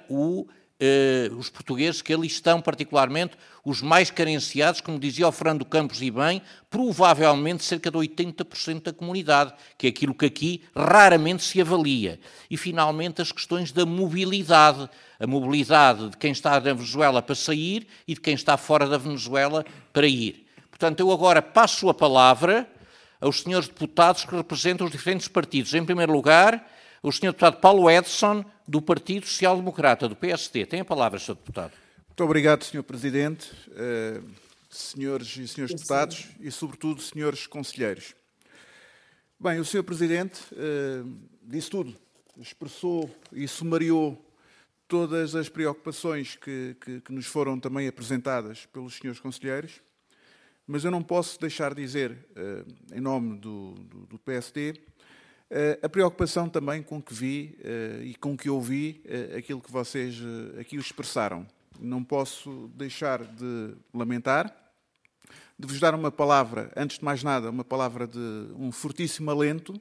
os portugueses que ali estão, particularmente os mais carenciados, como dizia o Fernando Campos e bem, provavelmente cerca de 80% da comunidade, que é aquilo que aqui raramente se avalia. E, finalmente, as questões da mobilidade, a mobilidade de quem está na Venezuela para sair e de quem está fora da Venezuela para ir. Portanto, eu agora passo a palavra aos senhores deputados que representam os diferentes partidos. Em primeiro lugar, o senhor deputado Paulo Edson, do Partido Social Democrata, do PSD. Tem a palavra, senhor deputado. Muito obrigado, senhor Presidente, senhores e senhores deputados e, sobretudo, senhores conselheiros. Bem, o senhor Presidente disse tudo, expressou e sumariou todas as preocupações que nos foram também apresentadas pelos senhores conselheiros, mas eu não posso deixar de dizer, em nome do PSD, a preocupação também com que vi e com que ouvi aquilo que vocês aqui expressaram. Não posso deixar de lamentar, de vos dar uma palavra, antes de mais nada, uma palavra de um fortíssimo alento,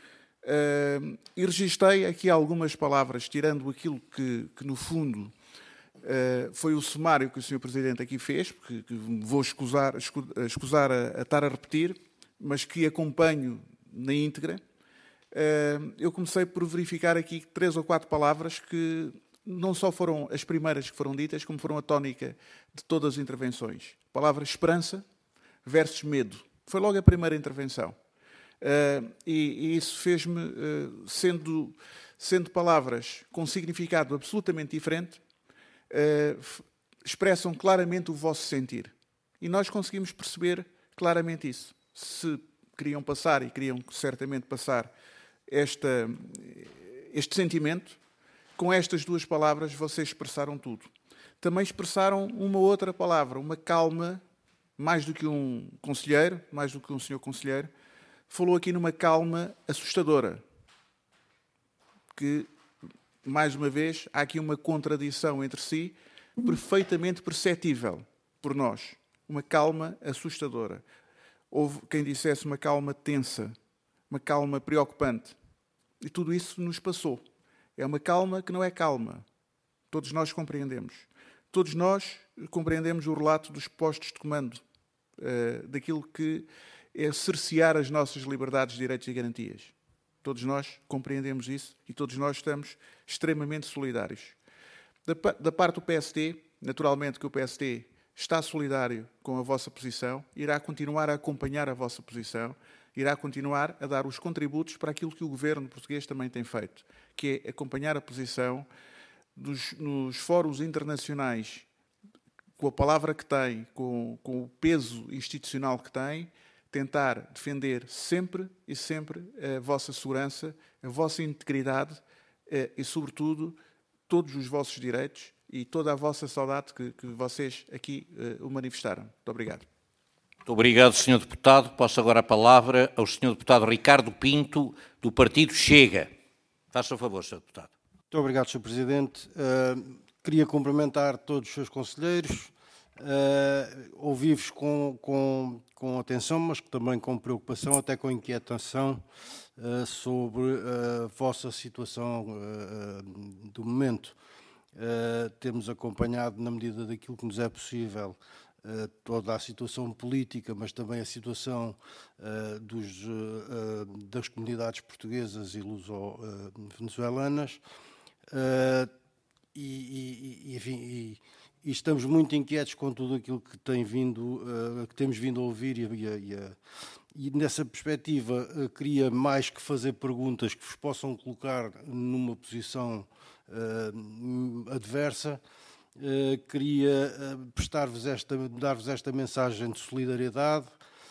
e registrei aqui algumas palavras, tirando aquilo que no fundo, foi o sumário que o Sr. Presidente aqui fez, que vou escusar a estar a repetir, mas que acompanho na íntegra. Eu comecei por verificar aqui 3 ou 4 palavras que não só foram as primeiras que foram ditas, como foram a tónica de todas as intervenções. A palavra esperança versus medo. Foi logo a primeira intervenção. E isso fez-me, sendo palavras com significado absolutamente diferente, expressam claramente o vosso sentir. E nós conseguimos perceber claramente isso. Se queriam passar, e queriam certamente passar, este sentimento, com estas 2 palavras vocês expressaram tudo. Também expressaram uma outra palavra, uma calma, mais do que um conselheiro, mais do que um senhor conselheiro, falou aqui numa calma assustadora, que, mais uma vez, há aqui uma contradição entre si, perfeitamente perceptível por nós. Uma calma assustadora. Houve quem dissesse uma calma tensa, uma calma preocupante. E tudo isso nos passou. É uma calma que não é calma. Todos nós compreendemos. Todos nós compreendemos o relato dos postos de comando, daquilo que é cercear as nossas liberdades, direitos e garantias. Todos nós compreendemos isso e todos nós estamos extremamente solidários. Da parte do PSD, naturalmente que o PSD está solidário com a vossa posição, irá continuar a acompanhar a vossa posição, irá continuar a dar os contributos para aquilo que o governo português também tem feito, que é acompanhar a posição nos fóruns internacionais, com a palavra que tem, com o peso institucional que tem, tentar defender sempre e sempre a vossa segurança, a vossa integridade e, sobretudo, todos os vossos direitos e toda a vossa saudade que vocês aqui o manifestaram. Muito obrigado. Muito obrigado, Sr. Deputado. Passo agora a palavra ao Sr. Deputado Ricardo Pinto, do Partido Chega. Faça o favor, Sr. Deputado. Muito obrigado, Sr. Presidente. Queria cumprimentar todos os seus conselheiros, ouvi-vos com atenção, mas também com preocupação, até com inquietação, sobre a vossa situação do momento. Temos acompanhado, na medida daquilo que nos é possível, toda a situação política, mas também a situação das comunidades portuguesas e luso-venezuelanas, enfim, e estamos muito inquietos com tudo aquilo que temos vindo a ouvir e nessa perspectiva queria mais que fazer perguntas que vos possam colocar numa posição adversa. Queria dar-vos esta mensagem de solidariedade,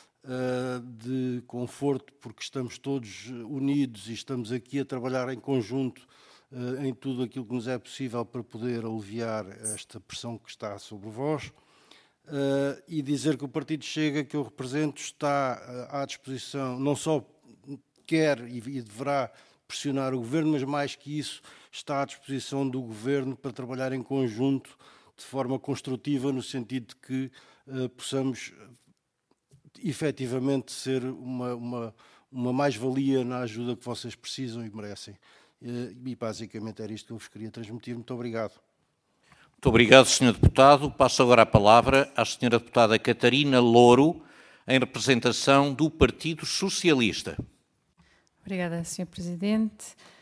de conforto, porque estamos todos unidos e estamos aqui a trabalhar em conjunto em tudo aquilo que nos é possível para poder aliviar esta pressão que está sobre vós, e dizer que o Partido Chega, que eu represento, está à disposição, não só quer e deverá pressionar o Governo, mas mais que isso, está à disposição do Governo para trabalhar em conjunto de forma construtiva, no sentido de que possamos efetivamente ser uma mais-valia na ajuda que vocês precisam e merecem. E basicamente era isto que eu vos queria transmitir. Muito obrigado. Muito obrigado, Sr. Deputado. Passo agora a palavra à Sra. Deputada Catarina Louro, em representação do Partido Socialista. Obrigada, Sr. Presidente.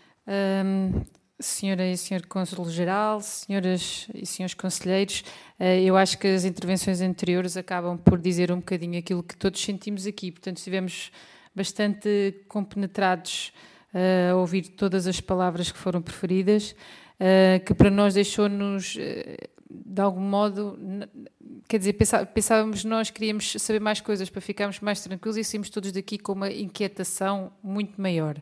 Senhora e Sr. Cônsul-Geral, senhoras e senhores conselheiros, eu acho que as intervenções anteriores acabam por dizer um bocadinho aquilo que todos sentimos aqui. Portanto, estivemos bastante compenetrados a ouvir todas as palavras que foram preferidas, que para nós deixou-nos, de algum modo, quer dizer, pensávamos nós, queríamos saber mais coisas para ficarmos mais tranquilos e saímos todos daqui com uma inquietação muito maior.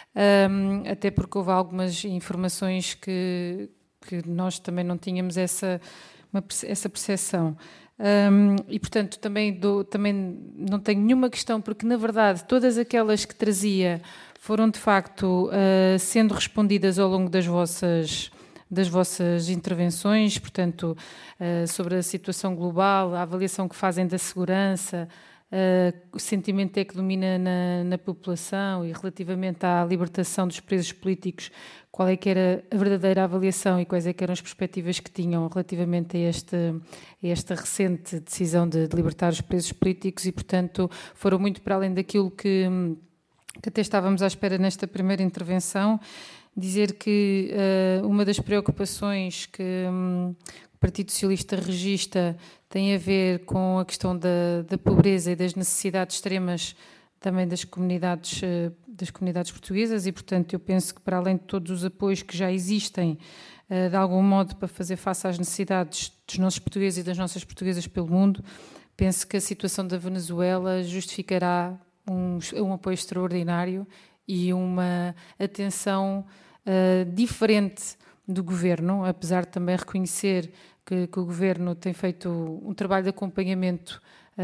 Até porque houve algumas informações que nós também não tínhamos essa percepção. E, portanto, também não tenho nenhuma questão, porque, na verdade, todas aquelas que trazia foram, de facto, sendo respondidas ao longo das vossas intervenções, portanto, sobre a situação global, a avaliação que fazem da segurança, o sentimento é que domina na população e relativamente à libertação dos presos políticos, qual é que era a verdadeira avaliação e quais é que eram as perspectivas que tinham relativamente a esta recente decisão de libertar os presos políticos e, portanto, foram muito para além daquilo que até estávamos à espera nesta primeira intervenção. Dizer que uma das preocupações que o Partido Socialista registra tem a ver com a questão da pobreza e das necessidades extremas também das comunidades portuguesas e, portanto, eu penso que para além de todos os apoios que já existem, de algum modo, para fazer face às necessidades dos nossos portugueses e das nossas portuguesas pelo mundo, penso que a situação da Venezuela justificará um apoio extraordinário e uma atenção diferente do Governo, apesar de também reconhecer que o Governo tem feito um trabalho de acompanhamento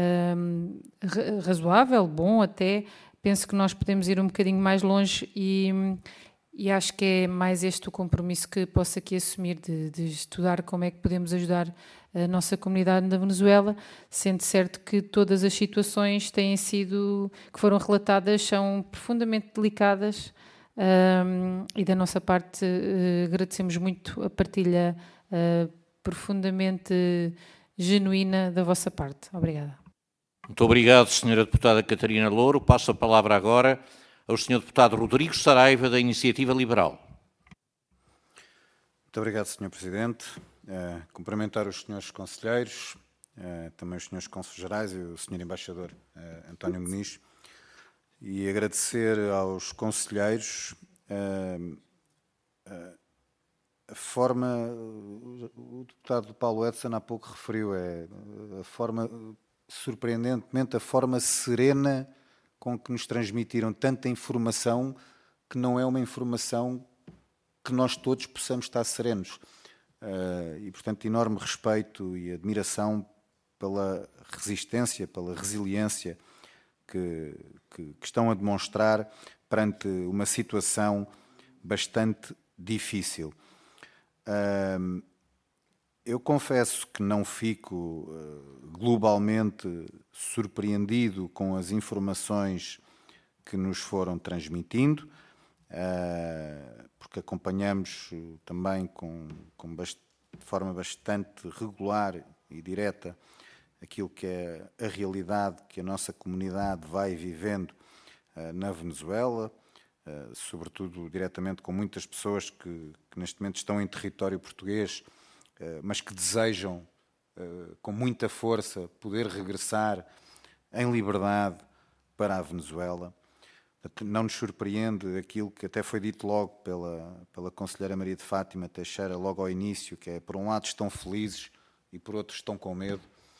razoável, bom até. Penso que nós podemos ir um bocadinho mais longe e acho que é mais este o compromisso que posso aqui assumir de estudar como é que podemos ajudar a nossa comunidade na Venezuela, sendo certo que todas as situações que foram relatadas são profundamente delicadas e da nossa parte agradecemos muito a partilha profundamente genuína da vossa parte. Obrigada. Muito obrigado, Sra. Deputada Catarina Louro. Passo a palavra agora ao Sr. Deputado Rodrigo Saraiva, da Iniciativa Liberal. Muito obrigado, Sr. Presidente. Cumprimentar os senhores conselheiros também os senhores cônsules-gerais e o senhor embaixador António Muniz, e agradecer aos conselheiros a forma, o deputado Paulo Edson há pouco referiu, a forma, surpreendentemente, a forma serena com que nos transmitiram tanta informação, que não é uma informação que nós todos possamos estar serenos. E, portanto, enorme respeito e admiração pela resistência, pela resiliência que estão a demonstrar perante uma situação bastante difícil. Eu confesso que não fico globalmente surpreendido com as informações que nos foram transmitindo, porque acompanhamos também de forma bastante regular e direta aquilo que é a realidade que a nossa comunidade vai vivendo na Venezuela, sobretudo diretamente com muitas pessoas que neste momento estão em território português, mas que desejam com muita força poder regressar em liberdade para a Venezuela. Não nos surpreende aquilo que até foi dito logo pela conselheira Maria de Fátima Teixeira, logo ao início, que é, por um lado estão felizes e por outro estão com medo.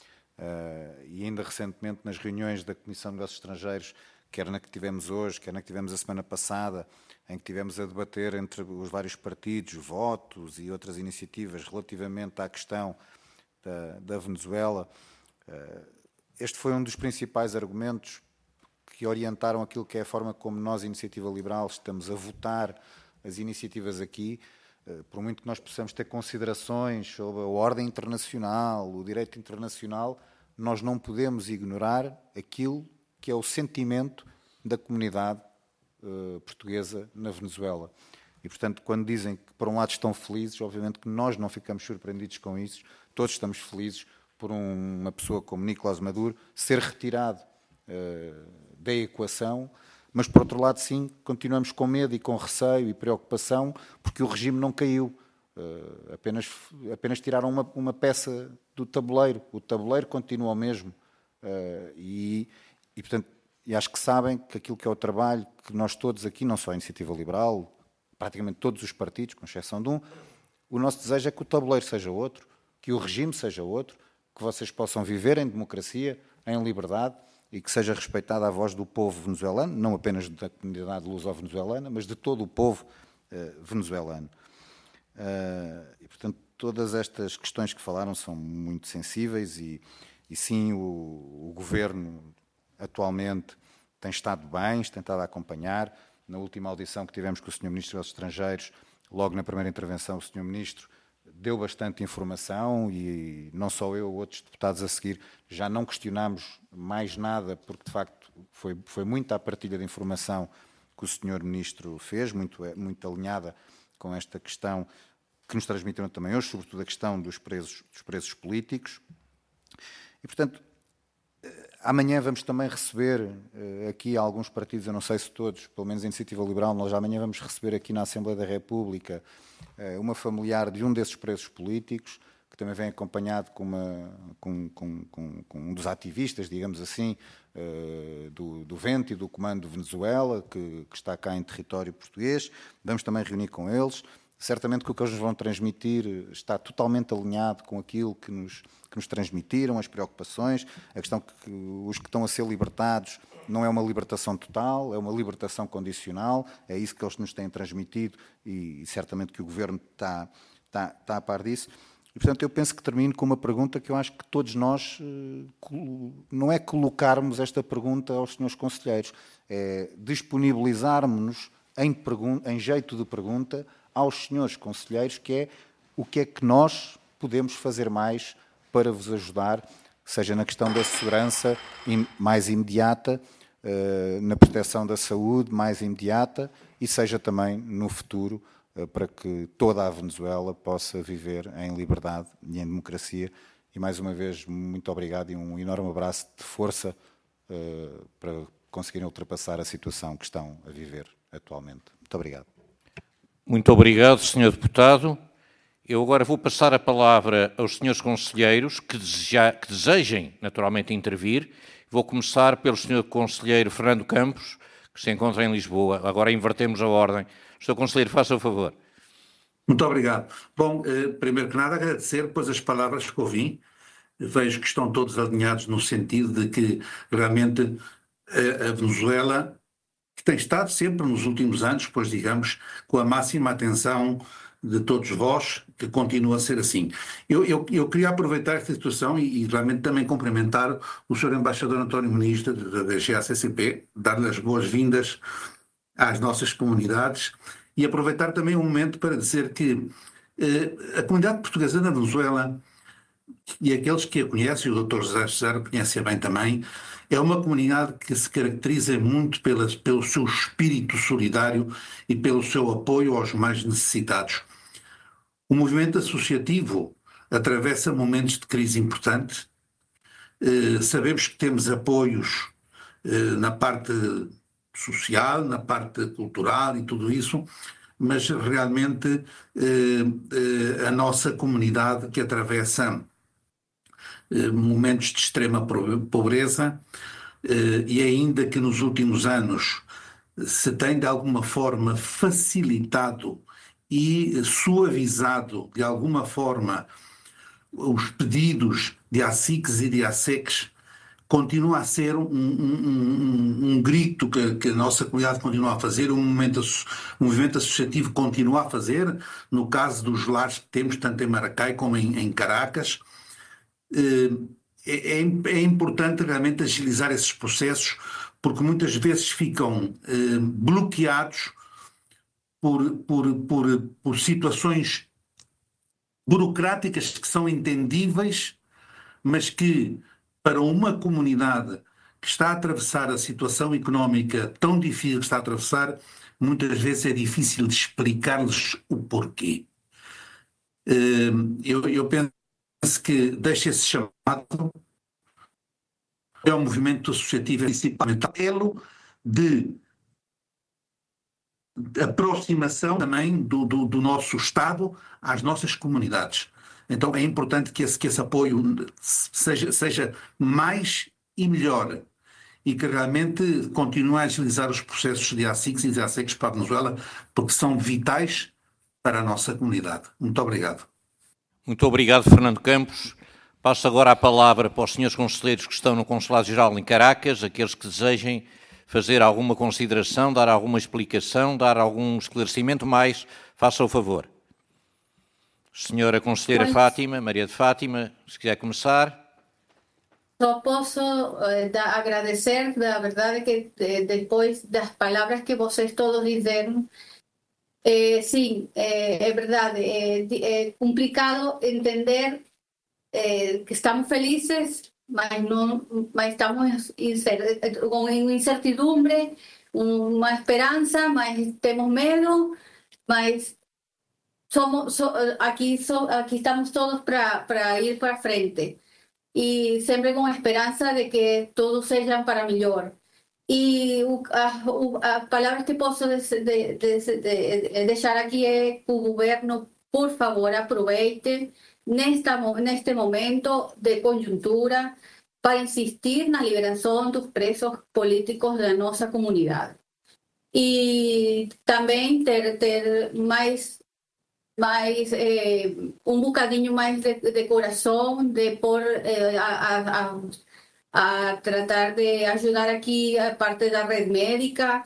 E ainda recentemente nas reuniões da Comissão de Negócios Estrangeiros, quer na que tivemos hoje, quer na que tivemos a semana passada, em que tivemos a debater entre os vários partidos, votos e outras iniciativas relativamente à questão da Venezuela, este foi um dos principais argumentos que orientaram aquilo que é a forma como nós, Iniciativa Liberal, estamos a votar as iniciativas aqui, por muito que nós possamos ter considerações sobre a ordem internacional, o direito internacional, nós não podemos ignorar aquilo que é o sentimento da comunidade portuguesa na Venezuela. E, portanto, quando dizem que, por um lado, estão felizes, obviamente que nós não ficamos surpreendidos com isso, todos estamos felizes por uma pessoa como Nicolás Maduro ser retirado da equação, mas, por outro lado, sim, continuamos com medo e com receio e preocupação, porque o regime não caiu. Apenas tiraram uma peça do tabuleiro. O tabuleiro continua o mesmo. E, portanto, acho que sabem que aquilo que é o trabalho que nós todos aqui, não só a Iniciativa Liberal, praticamente todos os partidos, com exceção de um, o nosso desejo é que o tabuleiro seja outro, que o regime seja outro, que vocês possam viver em democracia, em liberdade, e que seja respeitada a voz do povo venezuelano, não apenas da comunidade luso-venezuelana, mas de todo o povo venezuelano. E, portanto, todas estas questões que falaram são muito sensíveis e sim, o Governo atualmente tem estado bem, tem estado a acompanhar. Na última audição que tivemos com o Sr. Ministro dos Estrangeiros, logo na primeira intervenção, o Sr. Ministro deu bastante informação e não só eu, outros deputados a seguir, já não questionámos mais nada, porque de facto foi muita a partilha de informação que o Sr. Ministro fez, muito alinhada com esta questão que nos transmitiram também hoje, sobretudo a questão dos presos políticos. E, portanto, amanhã vamos também receber aqui alguns partidos, eu não sei se todos, pelo menos a Iniciativa Liberal, nós amanhã vamos receber aqui na Assembleia da República uma familiar de um desses presos políticos, que também vem acompanhado com um dos ativistas, digamos assim, do Vento e do Comando de Venezuela, que está cá em território português. Vamos também reunir com eles. Certamente que o que eles nos vão transmitir está totalmente alinhado com aquilo que nos transmitiram, as preocupações, a questão que os que estão a ser libertados não é uma libertação total, é uma libertação condicional, é isso que eles nos têm transmitido e certamente que o Governo está a par disso. E, portanto, eu penso que termino com uma pergunta que eu acho que todos nós, não é colocarmos esta pergunta aos senhores conselheiros, é disponibilizarmos-nos em jeito de pergunta aos senhores conselheiros, que é o que é que nós podemos fazer mais para vos ajudar, seja na questão da segurança mais imediata, na proteção da saúde mais imediata e seja também no futuro para que toda a Venezuela possa viver em liberdade e em democracia. E mais uma vez, muito obrigado e um enorme abraço de força para conseguirem ultrapassar a situação que estão a viver atualmente. Muito obrigado. Muito obrigado, Sr. Deputado. Eu agora vou passar a palavra aos senhores conselheiros que desejem naturalmente intervir. Vou começar pelo senhor conselheiro Fernando Campos, que se encontra em Lisboa. Agora invertemos a ordem. Senhor conselheiro, faça o favor. Muito obrigado. Bom, primeiro que nada agradecer depois as palavras que ouvi. Vejo que estão todos alinhados no sentido de que realmente a Venezuela, que tem estado sempre nos últimos anos, pois digamos, com a máxima atenção de todos vós, que continua a ser assim. Eu queria aproveitar esta situação e realmente também cumprimentar o Sr. Embaixador António Muniz da DGACCP, dar-lhe as boas-vindas às nossas comunidades e aproveitar também um momento para dizer que a comunidade portuguesa na Venezuela, e aqueles que a conhecem, o Dr. José Cesar conhece bem também, é uma comunidade que se caracteriza muito pelo seu espírito solidário e pelo seu apoio aos mais necessitados. O movimento associativo atravessa momentos de crise importantes. Sabemos que temos apoios na parte social, na parte cultural e tudo isso, mas realmente a nossa comunidade que atravessa momentos de extrema pobreza e ainda que nos últimos anos se tem de alguma forma facilitado e suavizado de alguma forma os pedidos de ASICs e de ASECs, continua a ser um grito que a nossa comunidade continua a fazer, um movimento associativo continua a fazer, no caso dos lares que temos, tanto em Maracay como em Caracas. É importante realmente agilizar esses processos, porque muitas vezes ficam bloqueados por situações burocráticas que são entendíveis, mas que para uma comunidade que está a atravessar a situação económica tão difícil que está a atravessar, muitas vezes é difícil de explicar-lhes o porquê. Eu penso que deixa esse chamado é um movimento associativo principalmente de aproximação também do nosso Estado às nossas comunidades. Então é importante que esse apoio seja mais e melhor e que realmente continue a agilizar os processos de ASICs e de ASECs para a Venezuela, porque são vitais para a nossa comunidade. Muito obrigado. Muito obrigado, Fernando Campos. Passo agora a palavra para os senhores conselheiros que estão no Consulado-Geral em Caracas, aqueles que desejem fazer alguma consideração, dar alguma explicação, dar algum esclarecimento mais, faça o favor. Senhora Conselheira Fátima, Maria de Fátima, se quiser começar. Só posso agradecer, da verdade, que depois das palavras que vocês todos disseram, sim, é verdade, é complicado entender que estamos felizes, mas estamos com incertidumbre, uma esperança, mas temos medo, mas aqui estamos todos para ir para frente e sempre com a esperança de que tudo seja para melhor. E as palavras que posso deixar aqui é que o governo, por favor, aproveite neste momento de conjuntura para insistir na liberação dos presos políticos da nossa comunidade. E também ter mais um bocadinho mais de coração, de pôr a tratar de ajudar aqui a parte da rede médica,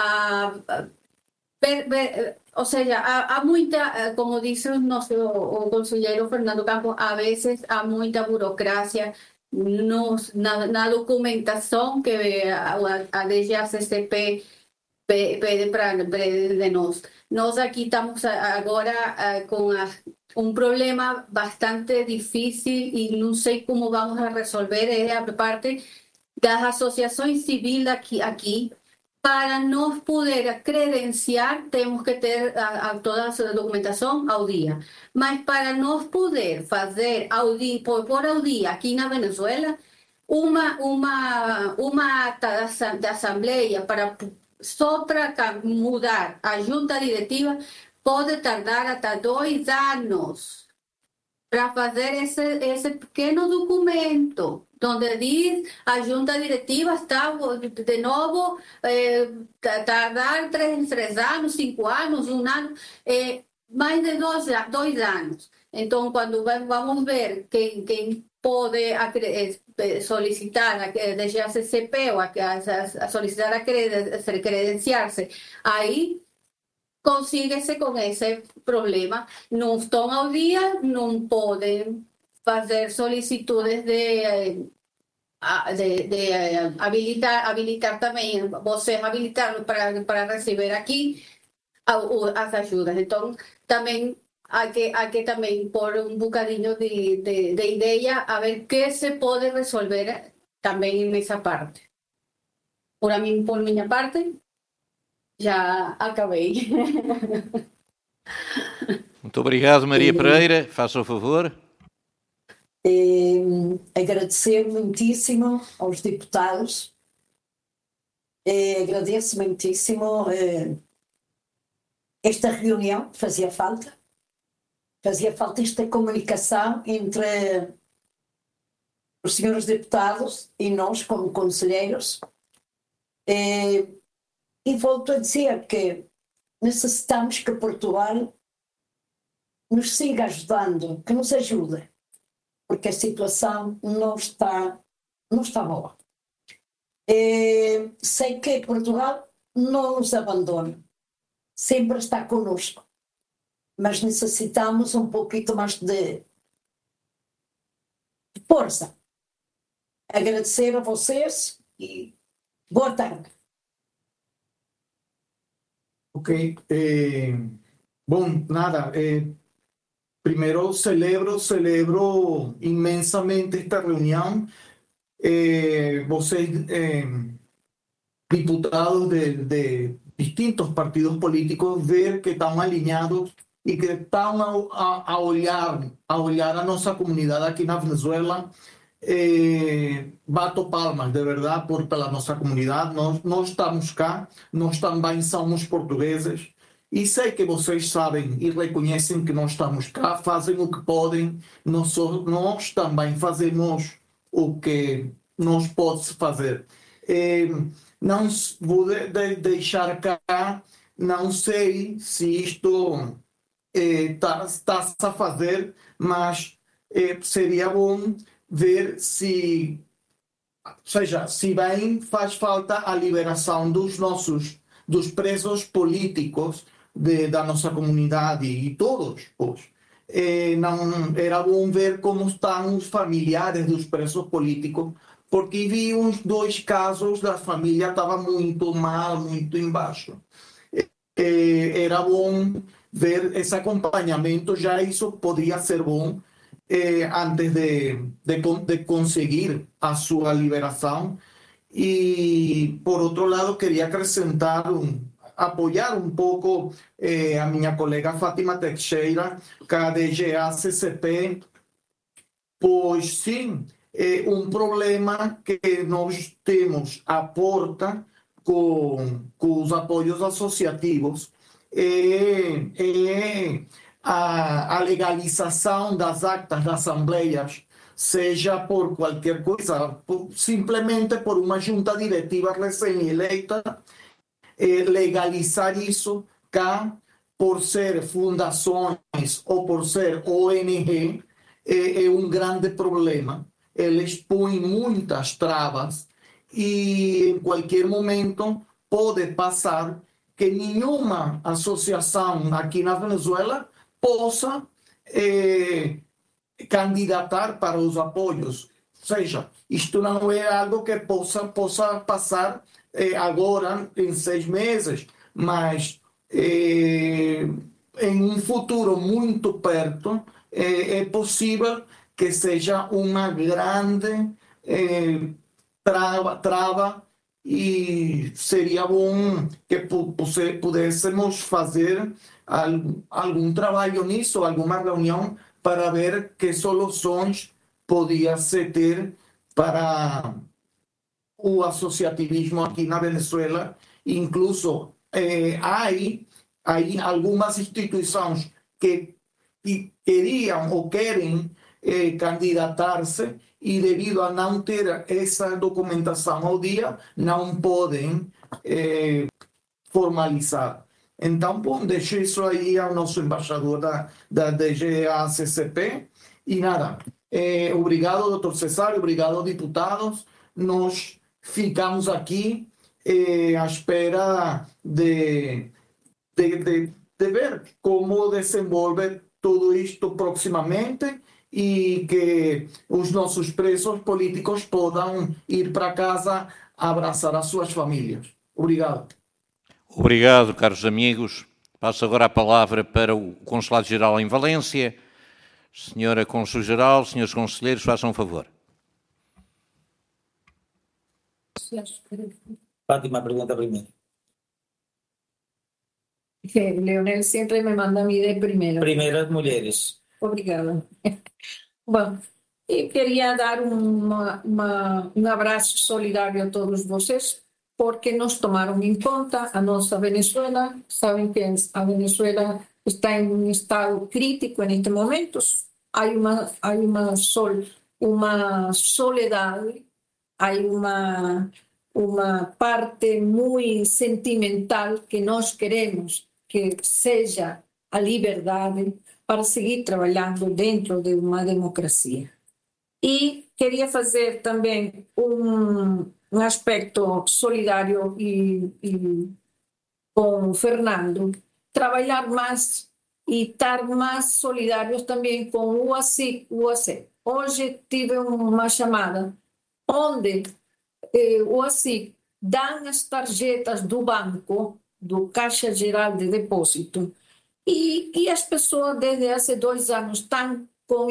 ou seja, há muita, como disse o conselheiro Fernando Campos, a vezes há muita burocracia na documentação que a DGACCP pede de nós. Nós aqui estamos agora com um problema bastante difícil e não sei como vamos a resolver, é a parte das associações civis aqui. Para nós poder credenciar, temos que ter toda a documentação ao dia. Mas para nós poder fazer pôr ao dia aqui na Venezuela uma ata da Assembleia só para mudar a junta diretiva, pode tardar até 2 anos para fazer esse pequeno documento, onde diz a junta diretiva está, de novo, tardar 3 anos, 5 anos, 1 ano, mais de 2 anos. Então, quando vamos ver quem pode solicitar, deixar-se CP ou a solicitar a credenciar-se, aí consiga-se com esse problema. Não estão ao dia, não podem fazer solicitudes de habilitar também, você habilitar para receber aqui as ajudas. Então, também há que também pôr um bocadinho de ideia a ver que se pode resolver também nessa parte. Por minha parte, já acabei. Muito obrigado, Maria Pereira. Faça o favor. Agradecer muitíssimo aos deputados. Agradeço muitíssimo esta reunião, fazia falta esta comunicação entre os senhores deputados e nós como conselheiros. E volto a dizer que necessitamos que Portugal nos siga ajudando, que nos ajude, porque a situação não está boa. Sei que Portugal não nos abandona, sempre está conosco, mas necessitamos um pouquinho mais de força. Agradecer a vocês e boa tarde. Ok. Bom, nada. Primero celebro inmensamente esta reunión. Vocês, diputados de distintos partidos políticos, ver que están alinhados y que están a olhar a nossa comunidade aqui na Venezuela. Bato palmas de verdade pela nossa comunidade. Nós estamos cá, nós também somos portugueses. E sei que vocês sabem e reconhecem que nós estamos cá, fazem o que podem, nós também fazemos o que nós podemos fazer. Não vou deixar cá, não sei se isto está a fazer, mas seria bom ver se bem faz falta a liberação dos presos políticos da nossa comunidade e todos. Não era bom ver como estão os familiares dos presos políticos, porque vi uns 2 casos da família estava muito mal, muito embaixo. Era bom ver esse acompanhamento, já isso poderia ser bom antes de conseguir a sua liberação. E, por outro lado, queria acrescentar apoiar um pouco a minha colega Fátima Teixeira, KDGA-CCP, pois sim, é um problema que nós temos à porta com os apoios associativos, a legalização das actas das assembleias, seja por qualquer coisa, simplesmente por uma junta diretiva recém-eleita, legalizar isso cá, por ser fundações ou por ser ONG, é um grande problema. Eles põem muitas travas e em qualquer momento pode passar que nenhuma associação aqui na Venezuela possa candidatar para os apoios. Ou seja, isto não é algo que possa passar agora, em 6 meses, mas em um futuro muito perto, é possível que seja uma grande trava e seria bom que pudéssemos fazer algum trabalho nisso, alguma reunião, para ver que soluções podia-se ter para o associativismo aqui na Venezuela. Incluso há Hay algunas instituciones que querían o quieren candidatarse y debido a no tener esa documentación al día, no pueden formalizar. Então, bom, deixo isso aí ao nosso embaixador da DGACCP. E nada, obrigado, doutor Cesário, obrigado, deputados. Nós ficamos aqui à espera de ver como desenvolve tudo isto proximamente e que os nossos presos políticos possam ir para casa abraçar as suas famílias. Obrigado. Obrigado, caros amigos. Passo agora a palavra para o Consulado-Geral em Valência. Senhora Cônsul-Geral, senhores conselheiros, façam um favor. Fátima, pergunta primeiro. Leonel sempre me manda a mim de primeiro. Primeiro as mulheres. Obrigada. Bom, eu queria dar um abraço solidário a todos vocês, porque nos tomaram em conta a nossa Venezuela. Sabem que a Venezuela está em um estado crítico neste momento. Há uma soledade, há uma parte muito sentimental que nós queremos que seja a liberdade para seguir trabalhando dentro de uma democracia. E queria fazer também um aspecto solidário com o Fernando, trabalhar mais e estar mais solidários também com o UAC. Hoje tive uma chamada onde o UAC dá as tarjetas do banco, do Caixa Geral de Depósito, e as pessoas desde há 2 anos estão com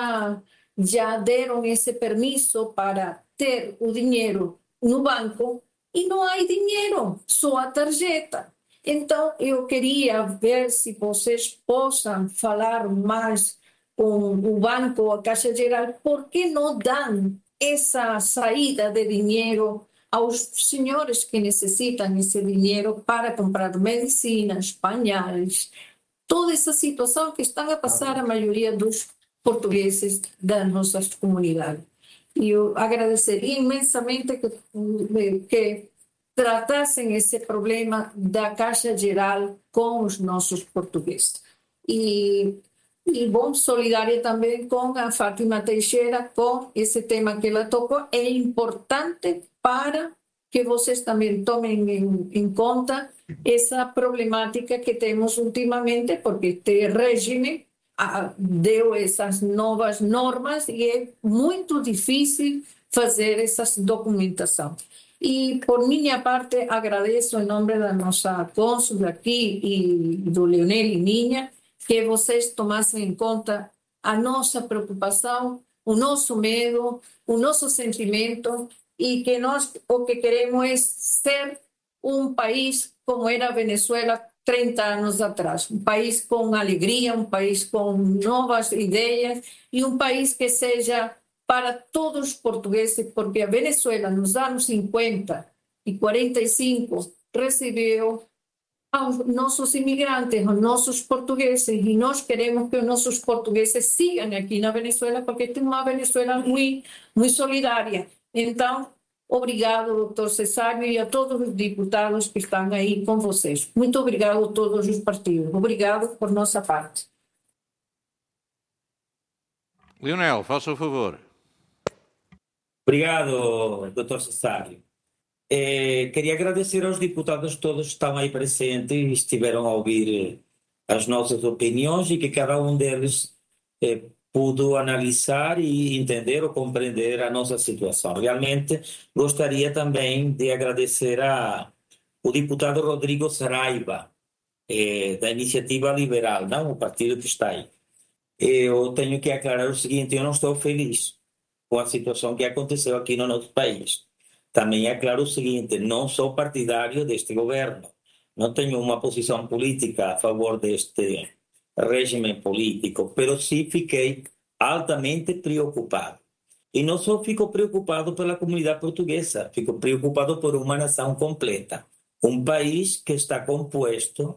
já deram esse permisso para ter o dinheiro no banco e não há dinheiro, só a tarjeta. Então, eu queria ver se vocês possam falar mais com o banco, a Caixa Geral, por que não dão essa saída de dinheiro aos senhores que necessitam esse dinheiro para comprar medicinas, pañales, toda essa situação que está a passar a maioria dos portugueses das nossas comunidades. E eu agradeceria imensamente que tratassem esse problema da Caixa Geral com os nossos portugueses. E bom, solidária também com a Fátima Teixeira, com esse tema que ela tocou. É importante para que vocês também tomem em conta essa problemática que temos ultimamente, porque este regime deu essas novas normas e é muito difícil fazer essa documentação. E, por minha parte, agradeço em nome da nossa cônsul aqui e do Leonel e minha, que vocês tomassem em conta a nossa preocupação, o nosso medo, o nosso sentimento, e que nós o que queremos é ser um país como era a Venezuela 30 anos atrás, um país com alegria, um país com novas ideias e um país que seja para todos os portugueses, porque a Venezuela nos anos 50 e 45 recebeu aos nossos imigrantes, aos nossos portugueses, e nós queremos que os nossos portugueses sigam aqui na Venezuela, porque tem uma Venezuela muito solidária. Então, obrigado, doutor Cesário, e a todos os deputados que estão aí com vocês. Muito obrigado a todos os partidos. Obrigado por nossa parte. Leonel, faça o favor. Obrigado, doutor Cesário. Queria agradecer aos deputados todos que estão aí presentes e estiveram a ouvir as nossas opiniões e que cada um deles pudo analisar e entender ou compreender a nossa situação. Realmente, gostaria também de agradecer ao deputado Rodrigo Saraiva, da Iniciativa Liberal, não? O partido que está aí. Eu tenho que aclarar o seguinte, eu não estou feliz com a situação que aconteceu aqui no nosso país. Também aclaro o seguinte, não sou partidário deste governo, não tenho uma posição política a favor deste regime político, pero sim fiquei altamente preocupado. E não só fico preocupado pela comunidade portuguesa, fico preocupado por uma nação completa. um país que está composto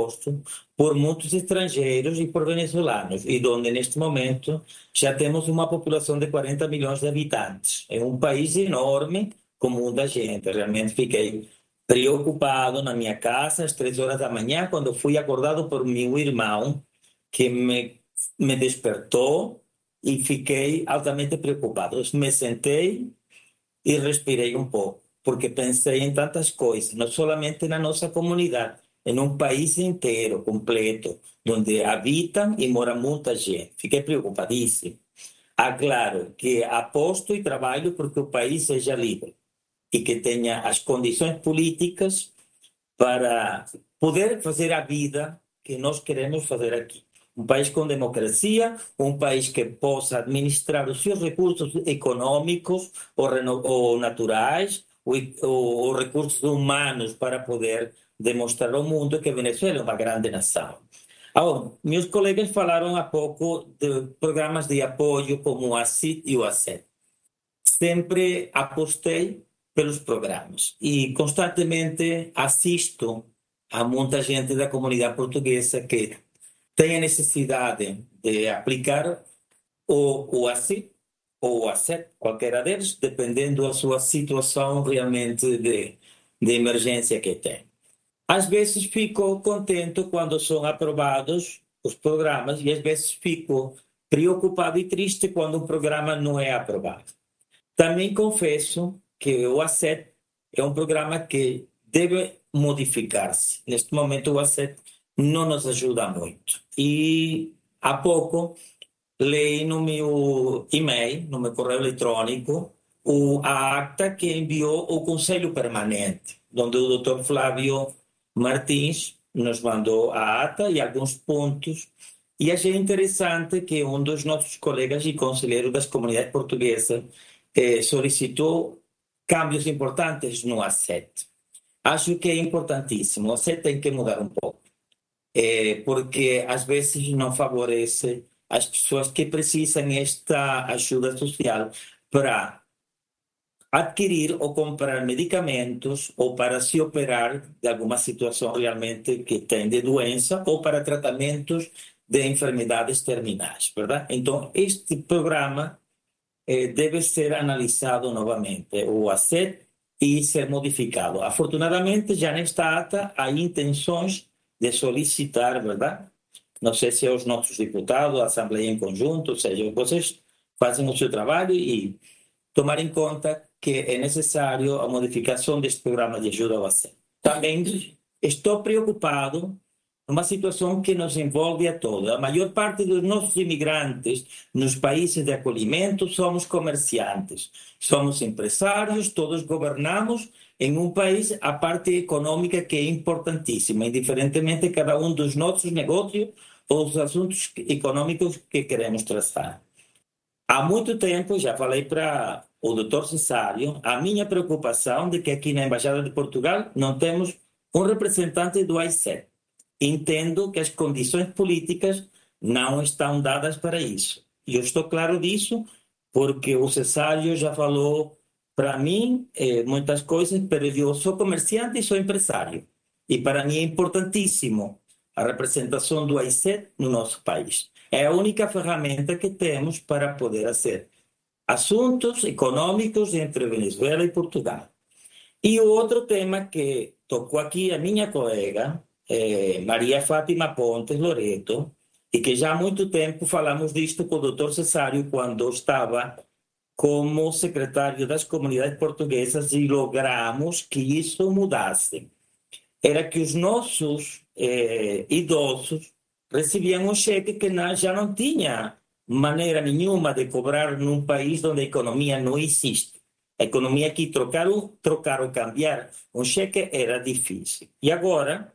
por muitos estrangeiros e por venezuelanos, e onde neste momento já temos uma população de 40 milhões de habitantes. É um país enorme, com muita gente. Realmente fiquei preocupado na minha casa às 3 horas da manhã, quando fui acordado por meu irmão, que me despertou, e fiquei altamente preocupado. Me sentei e respirei um pouco, porque pensei em tantas coisas, não somente na nossa comunidade, em um país inteiro, completo, onde habitam e mora muita gente. Fiquei preocupadíssimo. Claro que aposto e trabalho porque o país seja livre e que tenha as condições políticas para poder fazer a vida que nós queremos fazer aqui. Um país com democracia, um país que possa administrar os seus recursos econômicos ou naturais, ou recursos humanos, para poder demonstrar ao mundo que a Venezuela é uma grande nação. Meus colegas falaram há pouco de programas de apoio como o ACID e o ACET. Sempre apostei pelos programas e constantemente assisto a muita gente da comunidade portuguesa que tem a necessidade de aplicar o ACID ou o ACET, qualquer deles, dependendo da sua situação realmente de emergência que tem. Às vezes fico contente quando são aprovados os programas e às vezes fico preocupado e triste quando um programa não é aprovado. Também confesso que o ACET é um programa que deve modificar-se. Neste momento o ACET não nos ajuda muito. E há pouco leio no meu e-mail, no meu correio eletrônico, a acta que enviou o Conselho Permanente, onde o Dr. Flávio Martins nos mandou a ata e alguns pontos. E achei interessante que um dos nossos colegas e conselheiros das comunidades portuguesas solicitou cambios importantes no ACET. Acho que é importantíssimo. O ACET tem que mudar um pouco, porque às vezes não favorece as pessoas que precisam esta ajuda social para adquirir ou comprar medicamentos ou para se operar de alguma situação realmente que tem de doença ou para tratamentos de enfermidades terminais, verdade? Então, este programa deve ser analisado novamente, o ACET, e ser modificado. Afortunadamente, já nesta ata há intenções de solicitar, verdade? Não sei se os nossos deputados, a Assembleia em conjunto, ou seja, vocês fazem o seu trabalho e tomar em conta que é necessário a modificação deste programa de ajuda ao ACET. Também estou preocupado numa situação que nos envolve a todos. A maior parte dos nossos imigrantes nos países de acolhimento somos comerciantes, somos empresários, todos governamos em um país a parte econômica que é importantíssima, indiferentemente de cada um dos nossos negócios ou os assuntos econômicos que queremos traçar. Há muito tempo, já falei para o Dr. Cesário, a minha preocupação de que aqui na Embaixada de Portugal não temos um representante do AICET. Entendo que as condições políticas não estão dadas para isso. E eu estou claro disso, porque o Cesário já falou para mim muitas coisas, mas eu sou comerciante e sou empresário. E para mim é importantíssimo a representação do AICET no nosso país. É a única ferramenta que temos para poder fazer assuntos econômicos entre Venezuela e Portugal. E o outro tema que tocou aqui a minha colega, Maria Fátima Pontes Loreto, e que já há muito tempo falamos disto com o Dr. Cesário quando estava como secretário das comunidades portuguesas e logramos que isso mudasse. Era que os nossos idosos recebiam um cheque que já não tinha maneira nenhuma de cobrar num país onde a economia não existe. A economia aqui trocar ou cambiar um cheque era difícil. E agora,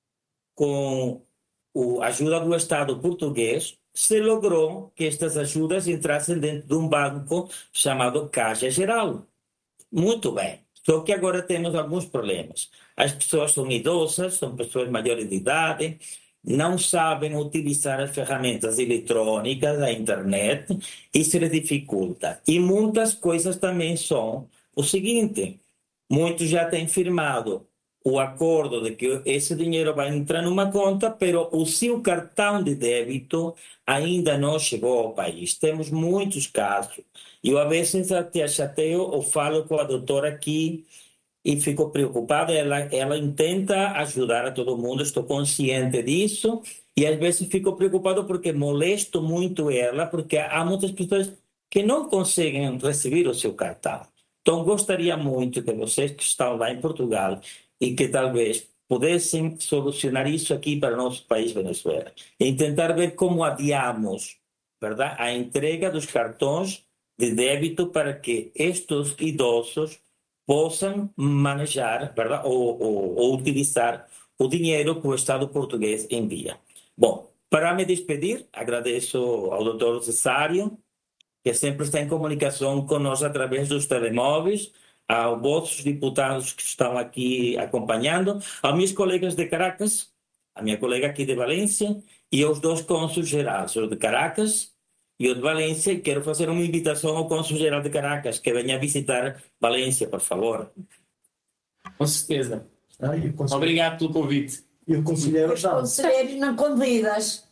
com a ajuda do Estado português, se logrou que estas ajudas entrassem dentro de um banco chamado Caixa Geral. Muito bem. Só que agora temos alguns problemas. As pessoas são idosas, são pessoas maiores de idade, não sabem utilizar as ferramentas eletrônicas, a internet, isso lhes dificulta. E muitas coisas também são o seguinte: muitos já têm firmado o acordo de que esse dinheiro vai entrar numa conta, pero o seu cartão de débito ainda não chegou ao país. Temos muitos casos. Eu, às vezes, até chateio ou falo com a doutora aqui e fico preocupada. Ela tenta ajudar a todo mundo, estou consciente disso. E, às vezes, fico preocupado porque molesto muito ela, porque há muitas pessoas que não conseguem receber o seu cartão. Então, gostaria muito que vocês que estão lá em Portugal e que talvez pudessem solucionar isso aqui para o nosso país, Venezuela, e tentar ver como adiamos, verdade, a entrega dos cartões de débito para que estes idosos possam manejar, verdade, ou utilizar o dinheiro que o Estado português envia. Bom, para me despedir, agradeço ao Dr. Cesário, que sempre está em comunicação conosco através dos telemóveis, aos vossos deputados que estão aqui acompanhando, aos meus colegas de Caracas, a minha colega aqui de Valência, e aos dois cônsules-gerais, o de Caracas e o de Valência. Quero fazer uma invitação ao cônsul-geral de Caracas, que venha visitar Valência, por favor. Com certeza. Obrigado pelo convite. E o conselheiro Os conselheiros não convidas.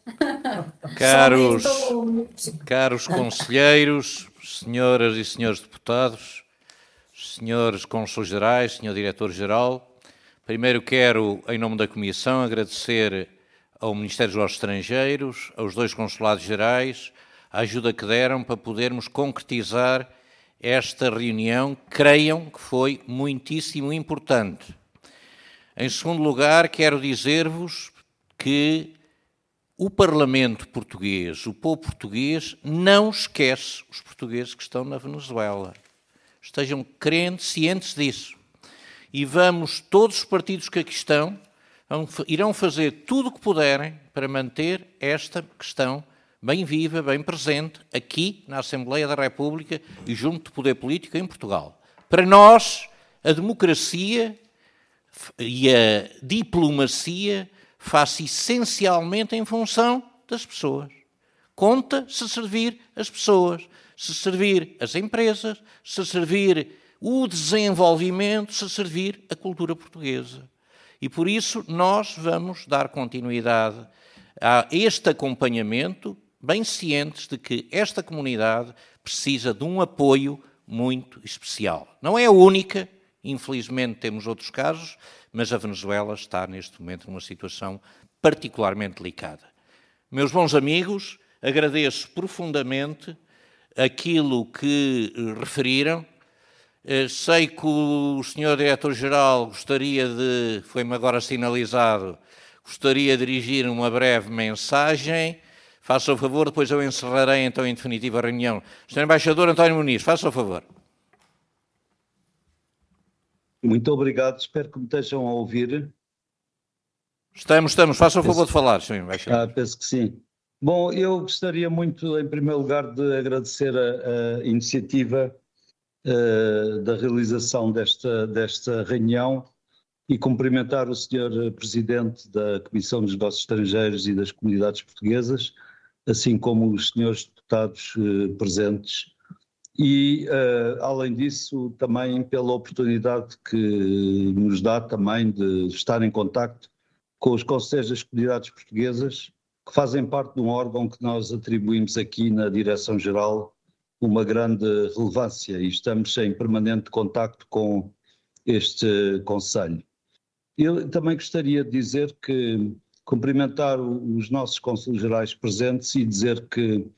Caros conselheiros, senhoras e senhores deputados, senhores cônsules-gerais, senhor diretor-geral, primeiro quero, em nome da Comissão, agradecer ao Ministério dos Estrangeiros, aos dois consulados-gerais, a ajuda que deram para podermos concretizar esta reunião, creiam que foi muitíssimo importante. Em segundo lugar, quero dizer-vos que o Parlamento português, o povo português, não esquece os portugueses que estão na Venezuela. Estejam crentes, cientes disso. E todos os partidos que aqui estão, irão fazer tudo o que puderem para manter esta questão bem viva, bem presente, aqui na Assembleia da República e junto do poder político em Portugal. Para nós, a democracia e a diplomacia faz essencialmente em função das pessoas. Conta se servir as pessoas, se servir as empresas, se servir o desenvolvimento, se servir a cultura portuguesa. E por isso nós vamos dar continuidade a este acompanhamento, bem cientes de que esta comunidade precisa de um apoio muito especial. Não é a única, infelizmente temos outros casos, mas a Venezuela está neste momento numa situação particularmente delicada. Meus bons amigos, agradeço profundamente aquilo que referiram. Sei que o Sr. Diretor-Geral foi-me agora sinalizado, gostaria de dirigir uma breve mensagem. Faça o favor, depois eu encerrarei então em definitiva a reunião. Sr. Embaixador António Muniz, faça o favor. Muito obrigado, espero que me estejam a ouvir. Estamos, faça o favor de falar, Sr. Embaixador. Penso que sim. Bom, eu gostaria muito, em primeiro lugar, de agradecer a iniciativa da realização desta reunião e cumprimentar o Sr. Presidente da Comissão dos Negócios Estrangeiros e das Comunidades Portuguesas, assim como os senhores deputados presentes. E, além disso, também pela oportunidade que nos dá também de estar em contacto com os conselheiros das comunidades portuguesas, que fazem parte de um órgão que nós atribuímos aqui na Direção-Geral uma grande relevância e estamos em permanente contacto com este Conselho. Eu também gostaria de dizer que, cumprimentar os nossos Conselheiros-Gerais presentes e dizer que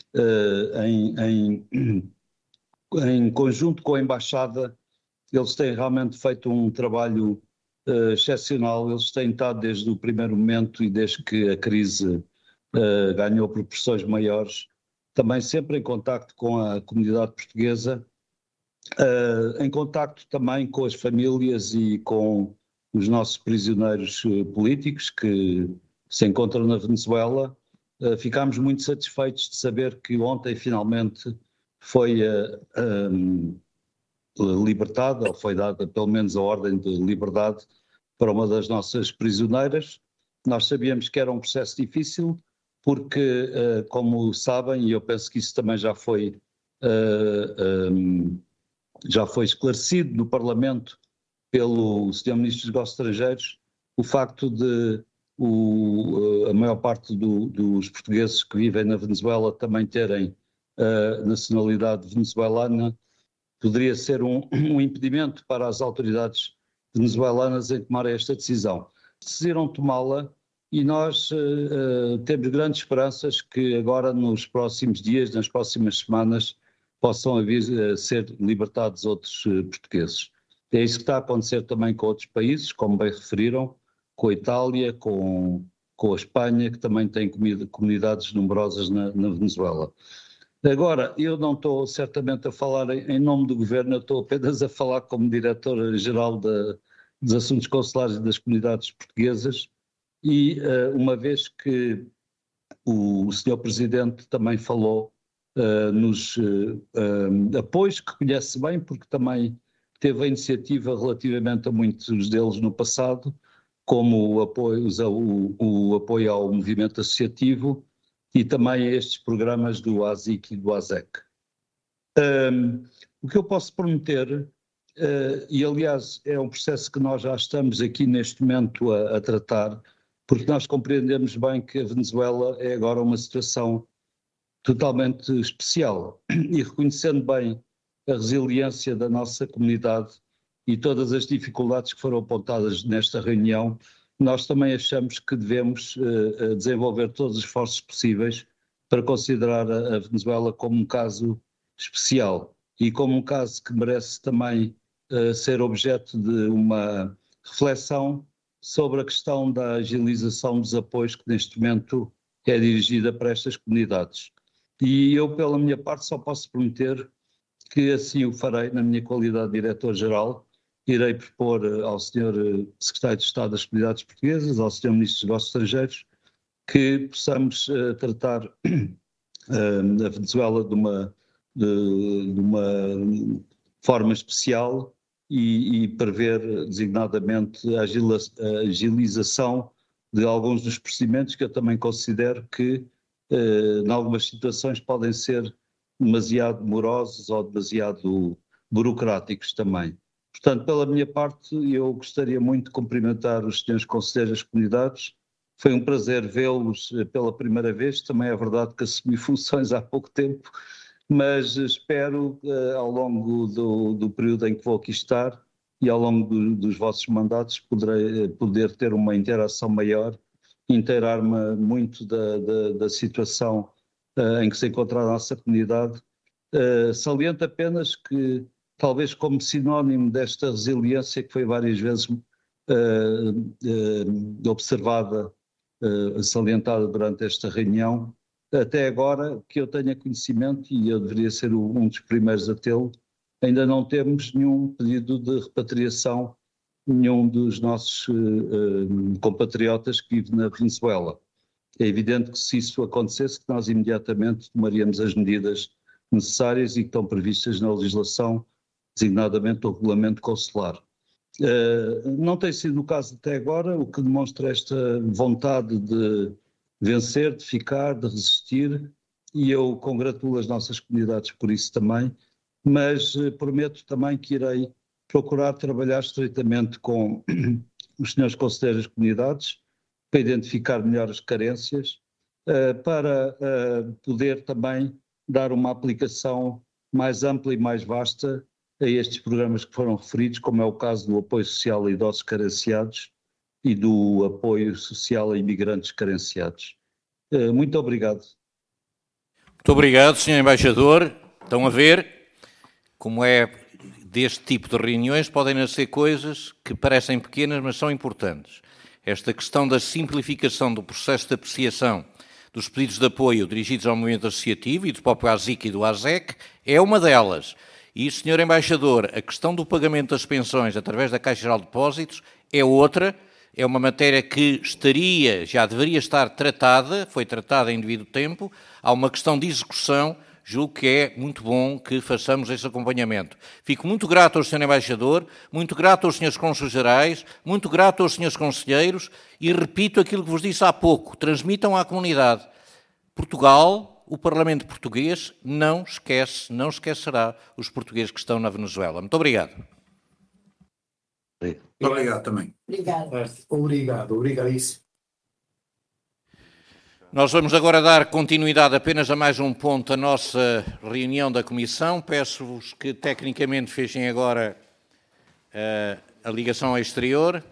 em conjunto com a Embaixada, eles têm realmente feito um trabalho excepcional. Eles têm estado desde o primeiro momento e desde que a crise ganhou proporções maiores, também sempre em contacto com a comunidade portuguesa, em contacto também com as famílias e com os nossos prisioneiros políticos que se encontram na Venezuela. Ficámos muito satisfeitos de saber que ontem finalmente foi libertada, ou foi dada pelo menos a ordem de liberdade para uma das nossas prisioneiras. Nós sabíamos que era um processo difícil, porque, como sabem, e eu penso que isso também já foi esclarecido no Parlamento pelo Sr. Ministro dos Negócios Estrangeiros o facto de a maior parte dos portugueses que vivem na Venezuela também terem nacionalidade venezuelana, poderia ser um impedimento para as autoridades venezuelanas em tomarem esta decisão. Decidiram tomá-la e nós temos grandes esperanças que agora, nos próximos dias, nas próximas semanas, possam ser libertados outros portugueses. É isso que está a acontecer também com outros países, como bem referiram, com a Itália, com a Espanha, que também tem comunidades numerosas na Venezuela. Agora, eu não estou certamente a falar em nome do Governo, eu estou apenas a falar como Diretor-Geral dos Assuntos Consulares e das Comunidades Portuguesas e uma vez que o Sr. Presidente também falou nos apoios que conhece bem, porque também teve a iniciativa relativamente a muitos deles no passado, como o apoio ao movimento associativo e também a estes programas do ASIC e do ASEC. O que eu posso prometer, e aliás é um processo que nós já estamos aqui neste momento a tratar, porque nós compreendemos bem que a Venezuela é agora uma situação totalmente especial e reconhecendo bem a resiliência da nossa comunidade e todas as dificuldades que foram apontadas nesta reunião, nós também achamos que devemos desenvolver todos os esforços possíveis para considerar a Venezuela como um caso especial e como um caso que merece também ser objeto de uma reflexão sobre a questão da agilização dos apoios que neste momento é dirigida para estas comunidades. E eu, pela minha parte, só posso prometer que assim o farei na minha qualidade de Diretor-Geral. Irei propor ao Sr. Secretário de Estado das Comunidades Portuguesas, ao Sr. Ministro dos Negócios Estrangeiros, que possamos tratar a Venezuela de uma forma especial e prever designadamente a agilização de alguns dos procedimentos que eu também considero que, em algumas situações, podem ser demasiado morosos ou demasiado burocráticos também. Portanto, pela minha parte, eu gostaria muito de cumprimentar os senhores conselheiros das comunidades. Foi um prazer vê-los pela primeira vez. Também é verdade que assumi funções há pouco tempo, mas espero, ao longo do período em que vou aqui estar e ao longo dos vossos mandatos, poder ter uma interação maior, inteirar-me muito da situação em que se encontra a nossa comunidade. Saliento apenas que, talvez como sinónimo desta resiliência que foi várias vezes observada, salientada durante esta reunião, até agora, que eu tenha conhecimento, e eu deveria ser um dos primeiros a tê-lo, ainda não temos nenhum pedido de repatriação, nenhum dos nossos compatriotas que vivem na Venezuela. É evidente que se isso acontecesse, que nós imediatamente tomaríamos as medidas necessárias e que estão previstas na legislação, designadamente o regulamento consular. Não tem sido o caso até agora, o que demonstra esta vontade de vencer, de ficar, de resistir, e eu congratulo as nossas comunidades por isso também, mas prometo também que irei procurar trabalhar estreitamente com os senhores conselheiros das comunidades para identificar melhor as carências, para poder também dar uma aplicação mais ampla e mais vasta a estes programas que foram referidos, como é o caso do apoio social a idosos carenciados e do apoio social a imigrantes carenciados. Muito obrigado. Muito obrigado, Sr. Embaixador. Estão a ver como é deste tipo de reuniões podem nascer coisas que parecem pequenas, mas são importantes. Esta questão da simplificação do processo de apreciação dos pedidos de apoio dirigidos ao movimento associativo e do próprio ASIC e do ASEC é uma delas. E, Sr. Embaixador, a questão do pagamento das pensões através da Caixa Geral de Depósitos é outra, é uma matéria que já deveria estar tratada, foi tratada em devido tempo, há uma questão de execução, julgo que é muito bom que façamos esse acompanhamento. Fico muito grato ao Sr. Embaixador, muito grato aos Srs. Cônsules-Gerais, muito grato aos Srs. Conselheiros e repito aquilo que vos disse há pouco, transmitam à comunidade. Portugal, o Parlamento português, não esquecerá os portugueses que estão na Venezuela. Muito obrigado. Obrigado. Obrigado também. Obrigado. Obrigadíssimo. Nós vamos agora dar continuidade apenas a mais um ponto da nossa reunião da Comissão. Peço-vos que tecnicamente fechem agora a ligação ao exterior.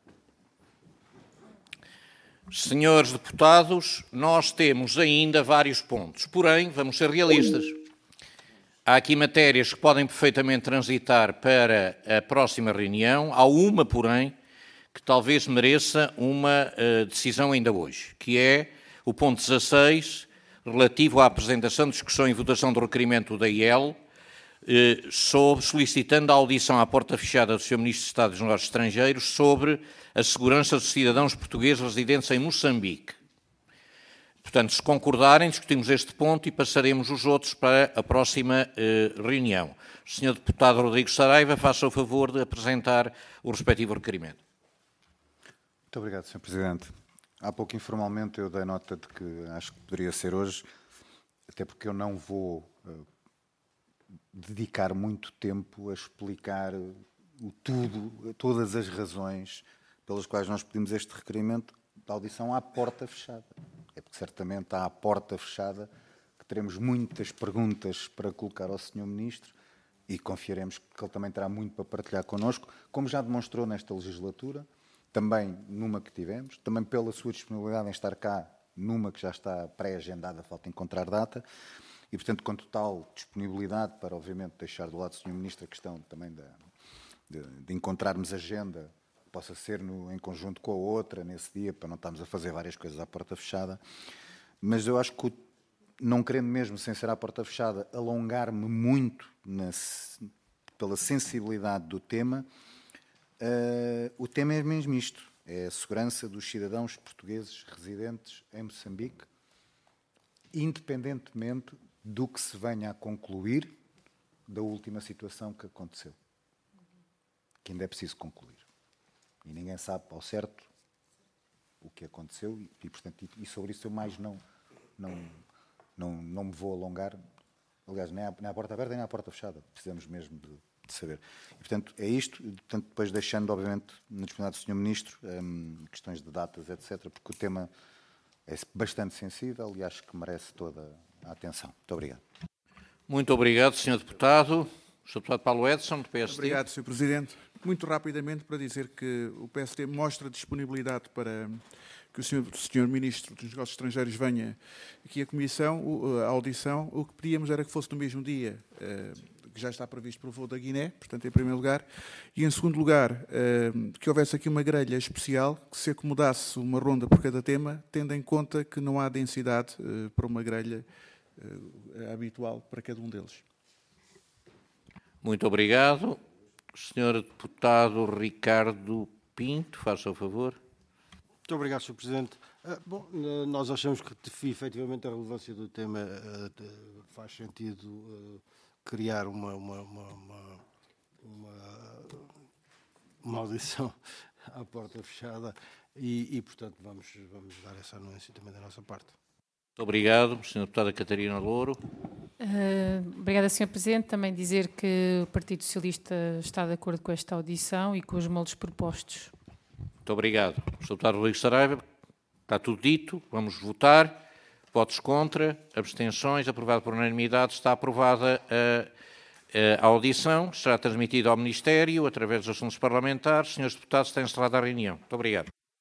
Senhores deputados, nós temos ainda vários pontos, porém, vamos ser realistas. Há aqui matérias que podem perfeitamente transitar para a próxima reunião. Há uma, porém, que talvez mereça uma decisão ainda hoje, que é o ponto 16, relativo à apresentação, discussão e votação do requerimento da IEL, solicitando a audição à porta fechada do Sr. Ministro de Estado dos Negócios Estrangeiros sobre a segurança dos cidadãos portugueses residentes em Moçambique. Portanto, se concordarem, discutimos este ponto e passaremos os outros para a próxima reunião. O Sr. Deputado Rodrigo Saraiva, faça o favor de apresentar o respectivo requerimento. Muito obrigado, Sr. Presidente. Há pouco, informalmente, eu dei nota de que acho que poderia ser hoje, até porque eu não vou dedicar muito tempo a explicar o tudo, todas as razões pelas quais nós pedimos este requerimento de audição à porta fechada. É porque certamente à porta fechada que teremos muitas perguntas para colocar ao Sr. Ministro e confiaremos que ele também terá muito para partilhar connosco, como já demonstrou nesta legislatura, também numa que tivemos, também pela sua disponibilidade em estar cá numa que já está pré-agendada, falta encontrar data, e portanto com total disponibilidade para obviamente deixar do lado do Sr. Ministro a questão também de encontrarmos agenda, possa ser em conjunto com a outra nesse dia, para não estarmos a fazer várias coisas à porta fechada, mas eu acho que não querendo mesmo, sem ser à porta fechada, alongar-me muito pela sensibilidade do tema, o tema é mesmo isto, é a segurança dos cidadãos portugueses residentes em Moçambique, independentemente do que se venha a concluir da última situação que aconteceu, que ainda é preciso concluir. E ninguém sabe ao certo o que aconteceu e portanto, e sobre isso eu mais não me vou alongar. Aliás, nem à porta aberta nem à porta fechada. Precisamos mesmo de saber. E, portanto, é isto. E, portanto, depois deixando, obviamente, na disponibilidade do Sr. Ministro, questões de datas, etc., porque o tema é bastante sensível e acho que merece toda a atenção. Muito obrigado. Muito obrigado, Sr. Deputado. Sr. Deputado Paulo Edson, do PSD. Obrigado, Sr. Presidente. Muito rapidamente para dizer que o PSD mostra disponibilidade para que o Sr. Ministro dos Negócios Estrangeiros venha aqui à Comissão, a audição. O que pedíamos era que fosse no mesmo dia, que já está previsto para o voo da Guiné, portanto, em primeiro lugar. E, em segundo lugar, que houvesse aqui uma grelha especial, que se acomodasse uma ronda por cada tema, tendo em conta que não há densidade para uma grelha habitual para cada um deles. Muito obrigado. Sr. Deputado Ricardo Pinto, faça o favor. Muito obrigado, Sr. Presidente. Bom, nós achamos que, efetivamente, a relevância do tema faz sentido criar uma audição à porta fechada e portanto, vamos dar essa anúncio também da nossa parte. Muito obrigado. Sra. Deputada Catarina Louro. Obrigada, Sr. Presidente. Também dizer que o Partido Socialista está de acordo com esta audição e com os moldes propostos. Muito obrigado. Sr. Deputado Rodrigo Saraiva, está tudo dito. Vamos votar. Votos contra, abstenções, aprovado por unanimidade. Está aprovada a audição. Será transmitida ao Ministério através dos assuntos parlamentares. Senhores deputados, está encerrada a reunião. Muito obrigado.